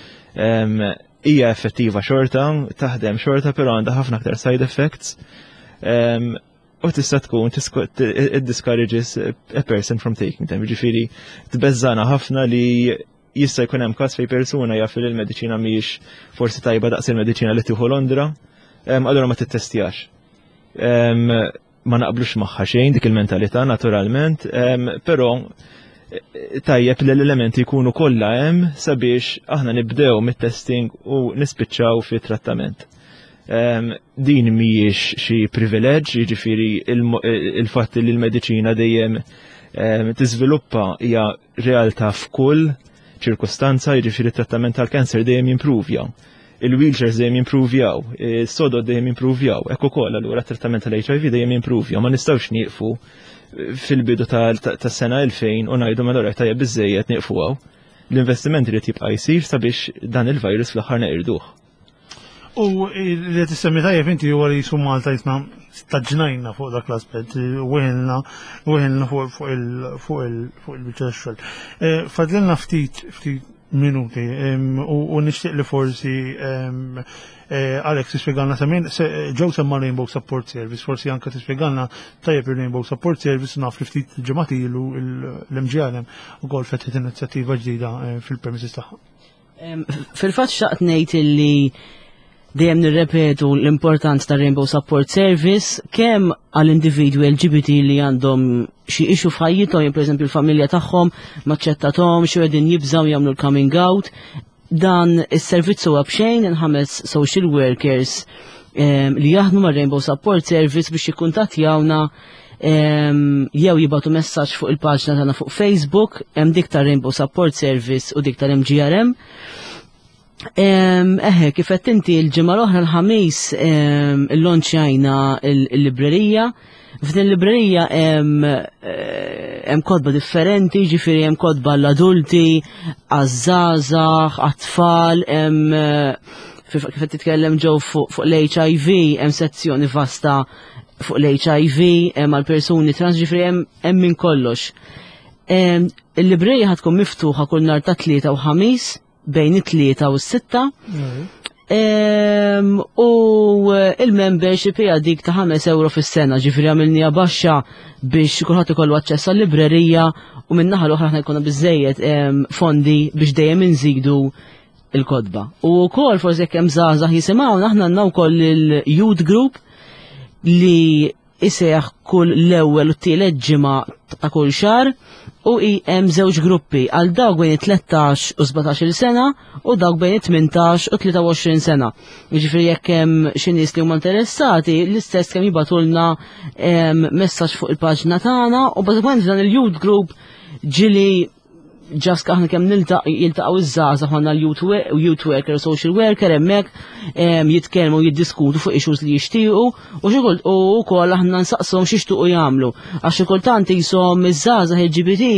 S3: Hija effettiva xorta, taħdem xorta, però għandha ħafna aktar side effects. U tista' tkun it discourages a person from taking them. Ġifieri tbeżżana ħafna li jista' jkun hemm każ fejn persuna jaf li l-mediċina mhijiex forsi tajba daqs il-mediċina li tieħu Londra, allura ma tittestjax. Ma naqblux magħha xejn dik il-mentalità naturalment, però tajjeb li l-elementi jkunu kollha hemm sabiex aħna nibdew mit-testing u nispiċċaw fit-trattament. Din mhijiex xi privileġġ, jiġifieri il-fatt li l-mediċina dejjem tiżviluppa hija realtà f'kull ċirkostanza, jiġifieri trattament tal-kanser dejjem jimprovja. Il-wheelchairs dejjem jimprovjaw, is-sodod dejjem jimprovjaw, hekk ukoll allura trattament tal-HIV dejjem jimprovja, ma nistgħux nieqfu fil-bidu tas-sena 2000 u ngħidu mela tajjeb biżżejjed nieqfuha. L-investiment irid jibqa' jsir sabiex dan il-virus fl-aħħar neqirduh.
S1: U li tissemmi tajjeb inti huwa li jisu Malta jisna staġnajna fuq dak l-aspett, weħilna fuq il-biċċa x-xogħol. Fadlilna ftit minuti u nixtieq li forsi Alex tispjegalna semmin ġew semma Rainbow Support Service, forsi anke tispjegalna tajjeb il-Rainbow Support Service naf li ftit ġimgħat ilu l-MGRM ukoll fetħet inizjattiva ġdida fil-premises tagħha.
S2: Fil-fatt xtaqt ngħid li dejjem nirrepetu l-importanza ta' Rainbow Support Service kemm għall-individwi LGBT li għandhom xi issue f'ħajjithom, pereżempju l-familja tagħhom maċċettathom xi qegħdin jibżgħu jagħmlu l-coming out. Dan is-servizz huwa b'xejn inħames social workers li jaħdmu mar Rainbow Support Service biex jikkuntattjawna jew jibgħatu messaġġ fuq il-paġna tagħna fuq Facebook, hemm dik ta' Rainbow Support Service u dik tal-MGRM. Kif qed inti l-ġimgħa l-oħra l-ħamis illonċjajna l-librerija. F'din il-librerija hemm kodba differenti, ġifieri hemm kodba l-adulti, għaż-żgħażagħ, għat-tfal, kif qed titkellem ġew fuq l-HIV, hemm sezzjoni vasta fuq l-HIV, hemm għall-persuni trans, ġifieri hemm minn kollox. Il-librerija ħadkun miftuħa kull nhar ta' tlieta u ħamis bejn it-tlieta u s-sitta. U il-membership hija dik ta' 5 euro fis-sena, ġifieri għamilnija baxxa biex kulħadd ikollu aċċess għall-librerija u min-naħa l-oħra aħna jkollna biżejjed fondi biex dejjem inżidu il-kodba. U wkoll forsi jekk hemm żgħażagħ jisimgħu aħna għandna wkoll il-youth group li iseħ kull l-ewwel u t-tielet ġimgħa ta' kull xahar u hemm żewġ gruppi għal dawk bejn 13 u 17 sena u dawk bejn 18 u 23 sena. Jiġifieri jekk hemm xi nies li huma interessati, l-istess kemm jibatulna messaġġ fuq il-paġna tagħna u bażikament dan il-youth group ġili ġask aħna kemm jiltaqgħu iż-żgħażagħ ħonna l-youth worker u social worker hemmhekk jitkellmu jiddiskutu fuq issues li jixtiequ u wkoll aħna nsaqshom x'ixtiequ jagħmlu. Għax xi kultant ishom iż-żgħażagħ LGBT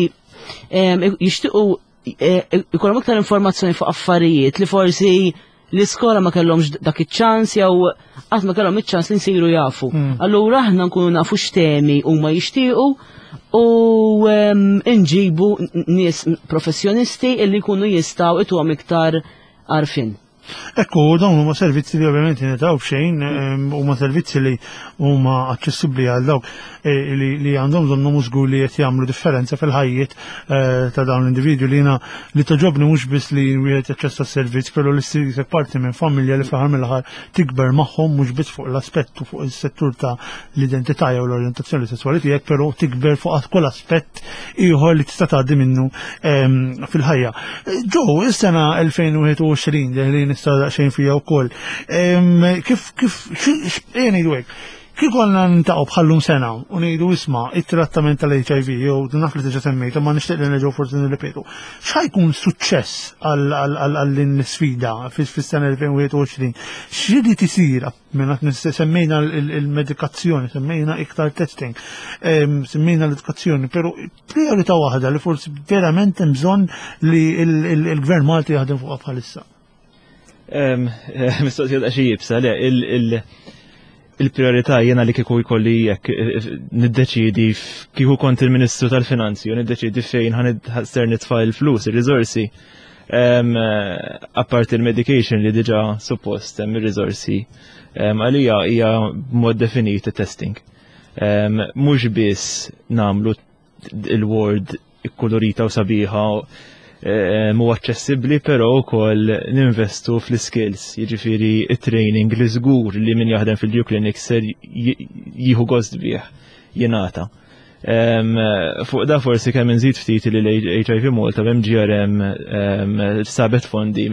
S2: jixtiequ ikollhom iktar informazzjoni fuq affarijiet li forsi l-iskola ma kellhomx dak iċ-ċans jew qatt ma kellhom iċ-ċans li nsiru jafu. Allura aħna nkunu nafu x'temi huma jixtiequ u nġibu nies professjonisti illi jkunu jistgħu ituhom iktar għarfien.
S1: Ekku, dawn huma servizzi li ovvjament nitaw xejn, huma servizzi li huma aċċessibbli għal dawk li għandhom bżonn żgur li qed jagħmlu differenza fil-ħajjiet ta' dawn l-individwi li jiena li toġobni mhux biss li wieħed jaċċessa s-servizz, però li ssir parti minn familja li fl-aħħar mill-aħħar tikber magħhom mhux biss fuq l-aspett u fuq is-settur ta' l-identità jew l-orjentazzjoni sesswali tiegħek, però tikber fuq kull aspett ieħor li tista' tgħaddi minnu fil-ħajja. Ġew is-sena 2021 li nista' xejn fija wkoll. Kif ngħidu hekk? Kif konna nintaqgħu bħallum sena u ngħidu isma' it-trattament tal-HIV jew naf li tiġa semmejta ma nixtieq li nerġgħu forsi nirripetu. X'ħajkun suċċess għal l-sfida fis-sena 2021? X'jrid isir minn qed semmejna l-medikazzjoni, semmejna iktar testing, semmejna l-edukazzjoni, però priorità waħda li forsi verament hemm bżonn li l-Gvern Malti jaħdem fuqha bħalissa.
S3: Mistoqsija xi jibsa, il-priorità jena li kieku jkolli jekk niddeċidi kieku kont il-Ministru tal-Finanzi u niddeċidi fejn ħanser nitfa' il-flus, il-riżorsi. Apart il-medication li diġà suppost hemm ir-riżorsi għalija hija mod definit testing. Mhux biss nagħmlu il-word ikkolorita u sabiħa mu aċċessibbli, però wkoll ninvestu fl-skills, jiġifieri it-training li żgur li min jaħdem fil-View Clinic ser jieħu gost bih jingħata. Fuq da forsi kemm inżid ftit li l-HIV Malta b'MGRM sabet fondi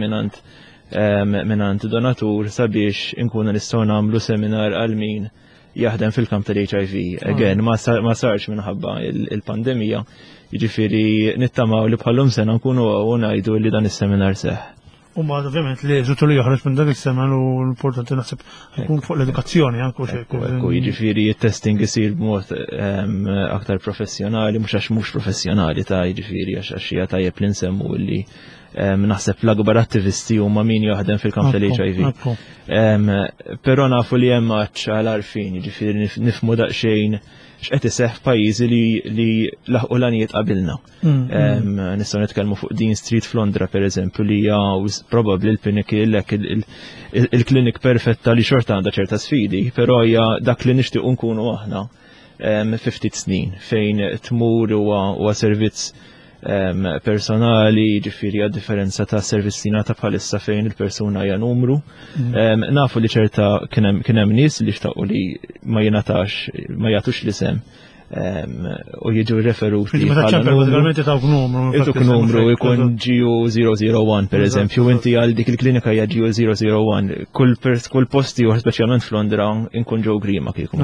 S3: minant donatur sabiex inkunu nistgħu nagħmlu seminar għal min jaħdem fil-kamp tal-HIV. Again, ma sarx minħabba il-pandemija. Jiġifieri nittamaw li bħallum sena nkunu u ngħidu li dan is-seminar seħ.
S1: U ma ovvjament li eżutu li joħroġ minn dak is-seminar u l-importanti naħseb jkun fuq l-edukazzjoni anke
S3: Ekku jiġifieri t-testing isir b'mod aktar professjonali, mhux għax mhux professjonali ta' jiġifieri għax hija tajjeb li nsemmu li naħseb l-akbar attivisti huma min jaħdem fil-kamp tal-HIV. Però nafu li hemm għal għarfien, jiġifieri nifhmu daqsxejn x'qed iseħħ f'pajjiżi li laħqu l-għanijiet qabilna. Nistgħu nitkellmu fuq Dean Street f'Londra pereżempju li hija probabbli l-Pinnacle il-klinik perfetta li xorta għandha ċerta sfidi, però hija dak li nixtiequ nkunu aħna 50 snin fejn tmur huwa servizz personali, ġifieri għad differenza ta' servizzina ta' bħalissa fejn il-persuna hija numru. Nafu li ċerta kien hemm nies li xtaqu li ma jagħtux l-isem u jiġu referuti. Ituk numru jkun GU001 pereżempju, inti għal dik il-klinika hija GU001. Kull posti u speċjalment f'Londra inkun ġew grima kieku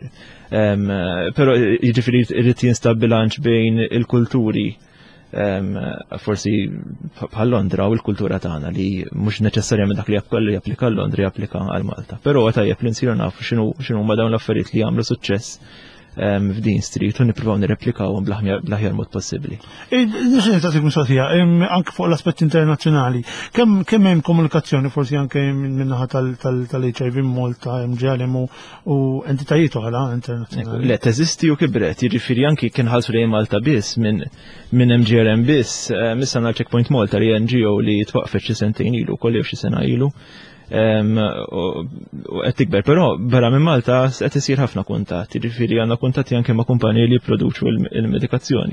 S3: però jiġifieri irid jinstab bilanċ bejn il-kulturi forsi bħal Londra u l-kultura tagħna li mhux neċessarjament dak li japplika l-Londra japplika għal Malta. Però tajjeb li nsiru nafu x'inhu huma dawn l-affarijiet li jagħmlu suċċess f'Dean Street u nippruvaw nirreplikawhom bl-aħjar mod possibbli.
S1: Nixtieq tagħtik mistoqsija anke fuq l-aspett internazzjonali. Kemm hemm komunikazzjoni forsi anke min-naħa tal-HIV Malta, MGRM u entitajiet oħra internazzjonali?
S3: Le teżisti u kibret, jiġifieri anke kien ħallsu lejn Malta biss minn MGRM biss, missa għal Checkpoint Malta li NGO li twaqfet xi sentejn ilu, kollew xi sena ilu. U qed tikber, però barra minn Malta qed isir ħafna kuntatti, jiġifieri għandna kuntatti anke ma' kumpaniji li jipproduċu il-medikazzjoni.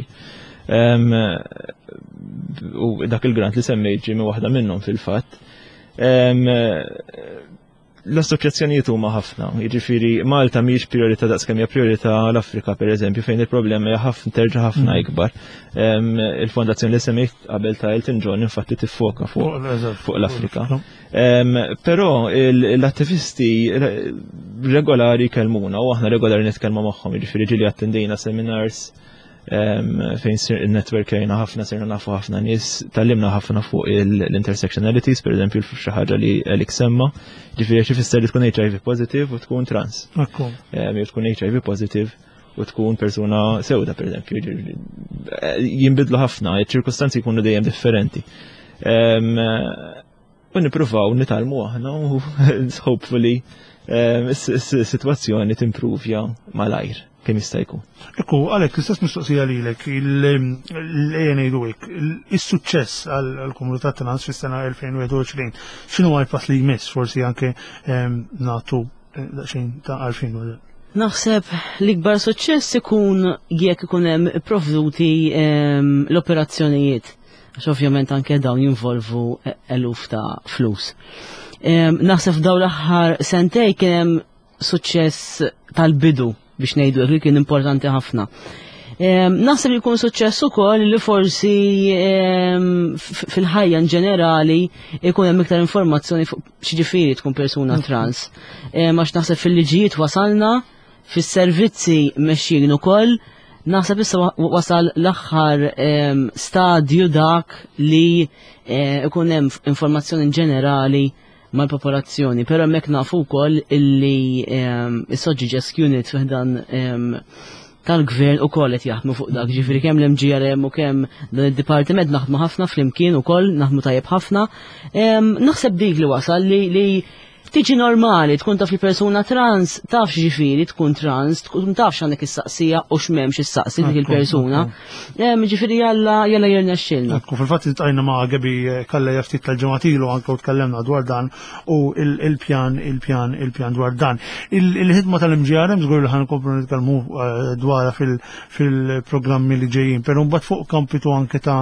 S3: U dak il-grant li semmejt ġie waħda minnhom fil-fatt. l-assoċjazzjonijiet huma ħafna, jiġifieri Malta mhix priorità daqskemm hija priorità l-Afrika pereżempju fejn il-problema hija terġa' ħafna ikbar. Il-fondazzjoni li semmejt qabel ta' Elton John infatti tiffoka fuq l-Afrika. Però l-attivisti regolari kellmuna u aħna regolari nitkellmu magħhom, jiġifieri ġieli attendejna seminars fejn il-network jajna ħafna sirna nafu ħafna nies, tallimna ħafna fuq l-intersectionalities, per eżempju xi ħaġa li Alex semma, ġifieri xifisser li tkun HIV positive u tkun trans. Jew tkun HIV positive u tkun persuna sewda, per eżempju, jinbidlu ħafna, ċirkostanzi jkunu dejjem differenti. U nippruvaw nitalmu aħna u hopefully is-sitwazzjoni timprovja malajr kemm jista' jkun.
S1: Ekku, għalhekk l-istess mistoqsija lilek is-suċċess għall-komunità trans fis-sena 2021 x'inhu l-pass li jmiss forsi anke nagħtu daqsxejn ta' għalfien.
S2: Naħseb l-ikbar suċċess ikun jekk ikun hemm provduti l-operazzjonijiet, għax ovvjament anke dawn jinvolvu eluf ta' flus. Naħseb f'dawn l-aħħar sentej kien hemm suċċess tal-bidu biex ngħidu li kien importanti ħafna. Naħseb li jkun suċċess ukoll li forsi fil-ħajja ġenerali jkun hemm iktar informazzjoni fuq x'ġifieri tkun persuna trans. Għax naħseb fil-liġijiet wasalna, fis-servizzi mexxin ukoll, naħseb issa wasal l-aħħar stadju dak li jkun hemm informazzjoni ġenerali mal-popolazzjoni, pero mek nafu wkoll illi is-soġġi ġesk unit fiħdan tal-gvern ukoll qed jaħdmu fuq dak, ġifieri kemm l-MGRM u kemm dan id-dipartiment naħdmu ħafna flimkien ukoll, naħdmu tajjeb ħafna. Naħseb dik li wasal li tiġi normali, tkun taf li persuna trans, taf ġifieri tkun trans, tkun taf x'għandek is-saqsija u x'memx is-saqsi dik il-persuna. Ġifieri jalla jirna xxilna.
S1: Fil-fatt tajna ma' Gabi Kalla jaftit tal-ġematilu anke u tkellemna dwar dan u il-pjan dwar dan. Il-ħidma tal-MGRM żgur li ħankomplu nitkellmu dwarha fil-programmi li ġejjin, però mbagħad fuq kampitu anke ta'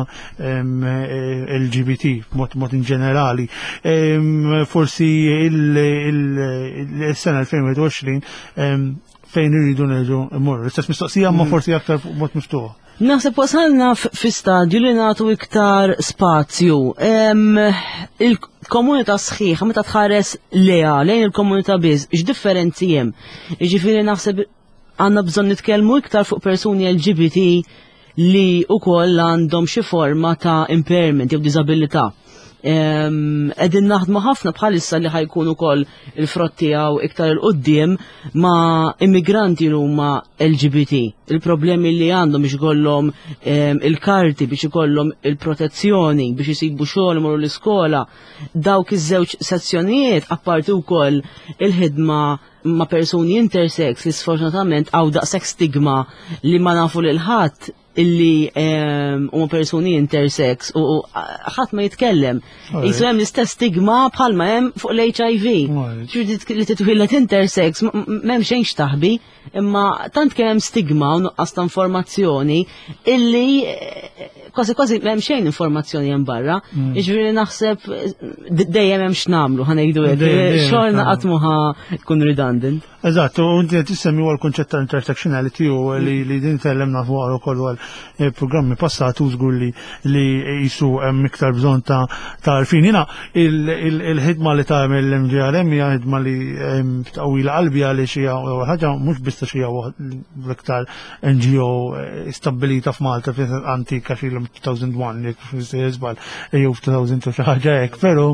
S1: LGBT mod in ġenerali. Forsi il-sena 2021 fejn irridu nerġu mmorru. L-istess mistoqsija ma forsi aktar mod miftuħ.
S2: Naħseb wasalna fi stadju li nagħtu iktar spazju. Il-komunità sħiħa meta tħares leha lejn il-komunità biż x'differenzi hemm. Jiġifieri naħseb għandna bżonn nitkellmu iktar fuq persuni LGBT li wkoll għandhom xi forma ta' impairment jew diżabilità. Edin naħdmu ħafna bħalissa li ħajkun ukoll il-frott tiegħu iktar il-qudiem ma' immigranti li huma LGBT. Il-problemi li għandhom biex ikollhom il-karti, biex ikollhom il-protezzjoni, biex isibu xogħol imorru l-iskola, dawk iż-żewġ sezzjonijiet apparti wkoll il-ħidma ma' persuni intersex li sfortunatament għaw daqshekk stigma li ma nafu lil ħadd illi huma persuni intersex u ħadd ma jitkellem. Jisu hemm l-istess stigma bħalma hemm fuq l-HIV. Li titwillet intersex m'hemm xejn xtaħbi, imma tant kemm hemm stigma u nuqqas ta' informazzjoni illi kważi m'hemm xejn informazzjoni hemm barra. Jiġifieri naħseb dejjem hemm x'nagħmlu ħanejdu hekk. Xogħolna qatt ma tkun redundant.
S1: Eżatt, u inti qed tissemmi wkoll kunċett ta' intersectionality u li din tellemna fuq ukoll għal programmi passati u żgur li jisu hemm iktar bżonn ta' għarfien. Jiena il-ħidma li tagħmel l-MGRM hija ħidma li tqawwila qalbi għaliex hija ħaġa mhux biss hija l-iktar NGO stabbilita f'Malta antika xi 2001 jekk żball jew 2000 xi ħaġa hekk, però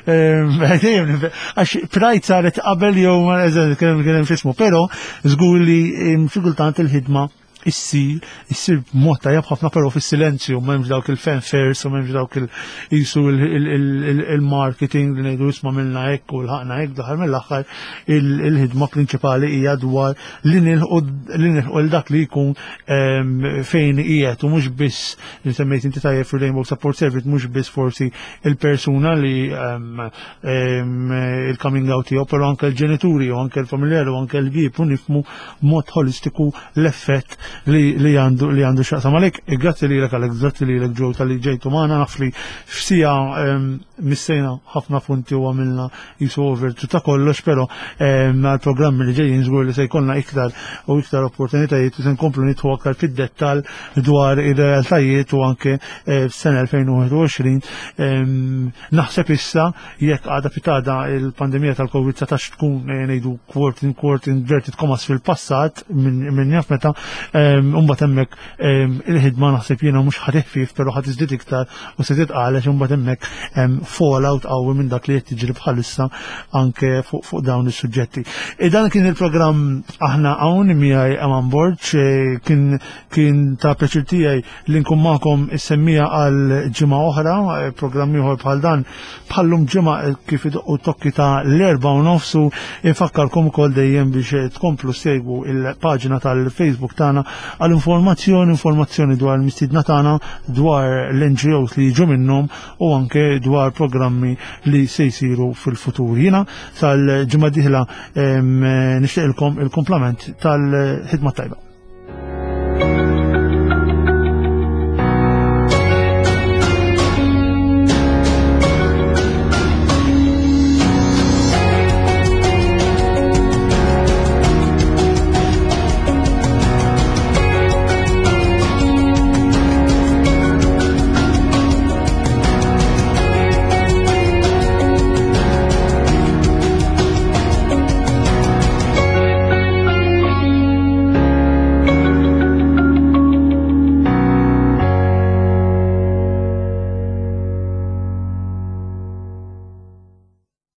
S1: għax prajt saret qabel jew kien fismu, pero żgur li fil-kultant il-ħidma issir b'mod tajjeb ħafna però fis-silenzju, m'hemmx dawk il-fanfares u m'hemmx dawk il-marketing li ngħidu isma' milna hekk u lħaqna hekk, daħal mill-aħħar il-ħidma prinċipali hija dwar li nilħu dak li jkun fejn qiegħed u mhux biss li semmejt inti tajjeb fil-Rainbow Support Service mhux biss forsi il-persuna li il-coming out tiegħu, però anke l-ġenituri u anke l-familjari u anke l-ġib u nifhmu mod holistiku l-effett li għandu xaqsam għalek. Grazzi li l-ek grazzi li l-ek ġew tal-li ġejtu maħna, naf li f'sija missejna ħafna punti u għamilna jisu overtu ta' kollox, pero għal-programmi li ġejjin żgur li se jkollna iktar u iktar opportunitajiet u se nkomplu nidħu aktar fid-dettal dwar ir-realtajiet u anke f'sena 2021. Naħseb issa jekk għada pitada il-pandemija tal-Covid-19 tkun ngħidu quote inverted commas fil-passat minn jaf meta mbagħad hemmhekk il-ħidma naħseb jiena mhux ħatifif però ħadd iżdied iktar u se titqalex imbagħad hemmhekk fallout qawwi minn dak li qed jiġri bħalissa anke fuq dawn is-suġġetti. Dan kien il-programm aħna hawn miegħi Eman Borġ, kien ta' pleċir tiegħi li nkun magħkom is-semmija għal ġimgħa oħra, programm ieħor bħal dan bħallum ġimgħa kif idoqqu tokki ta' l-4:30. Infakkarkom ukoll dejjem biex tkomplu segwu il-paġina tal-Facebook tagħna għal informazzjoni dwar il-mistiedna tagħna, dwar l-NGOs li jiġu minnhom u anke dwar programmi li se jsiru fil-futur. Jiena tal-ġimgħa dieħla nixtieqilkom il-komplament tal-ħidma tajba.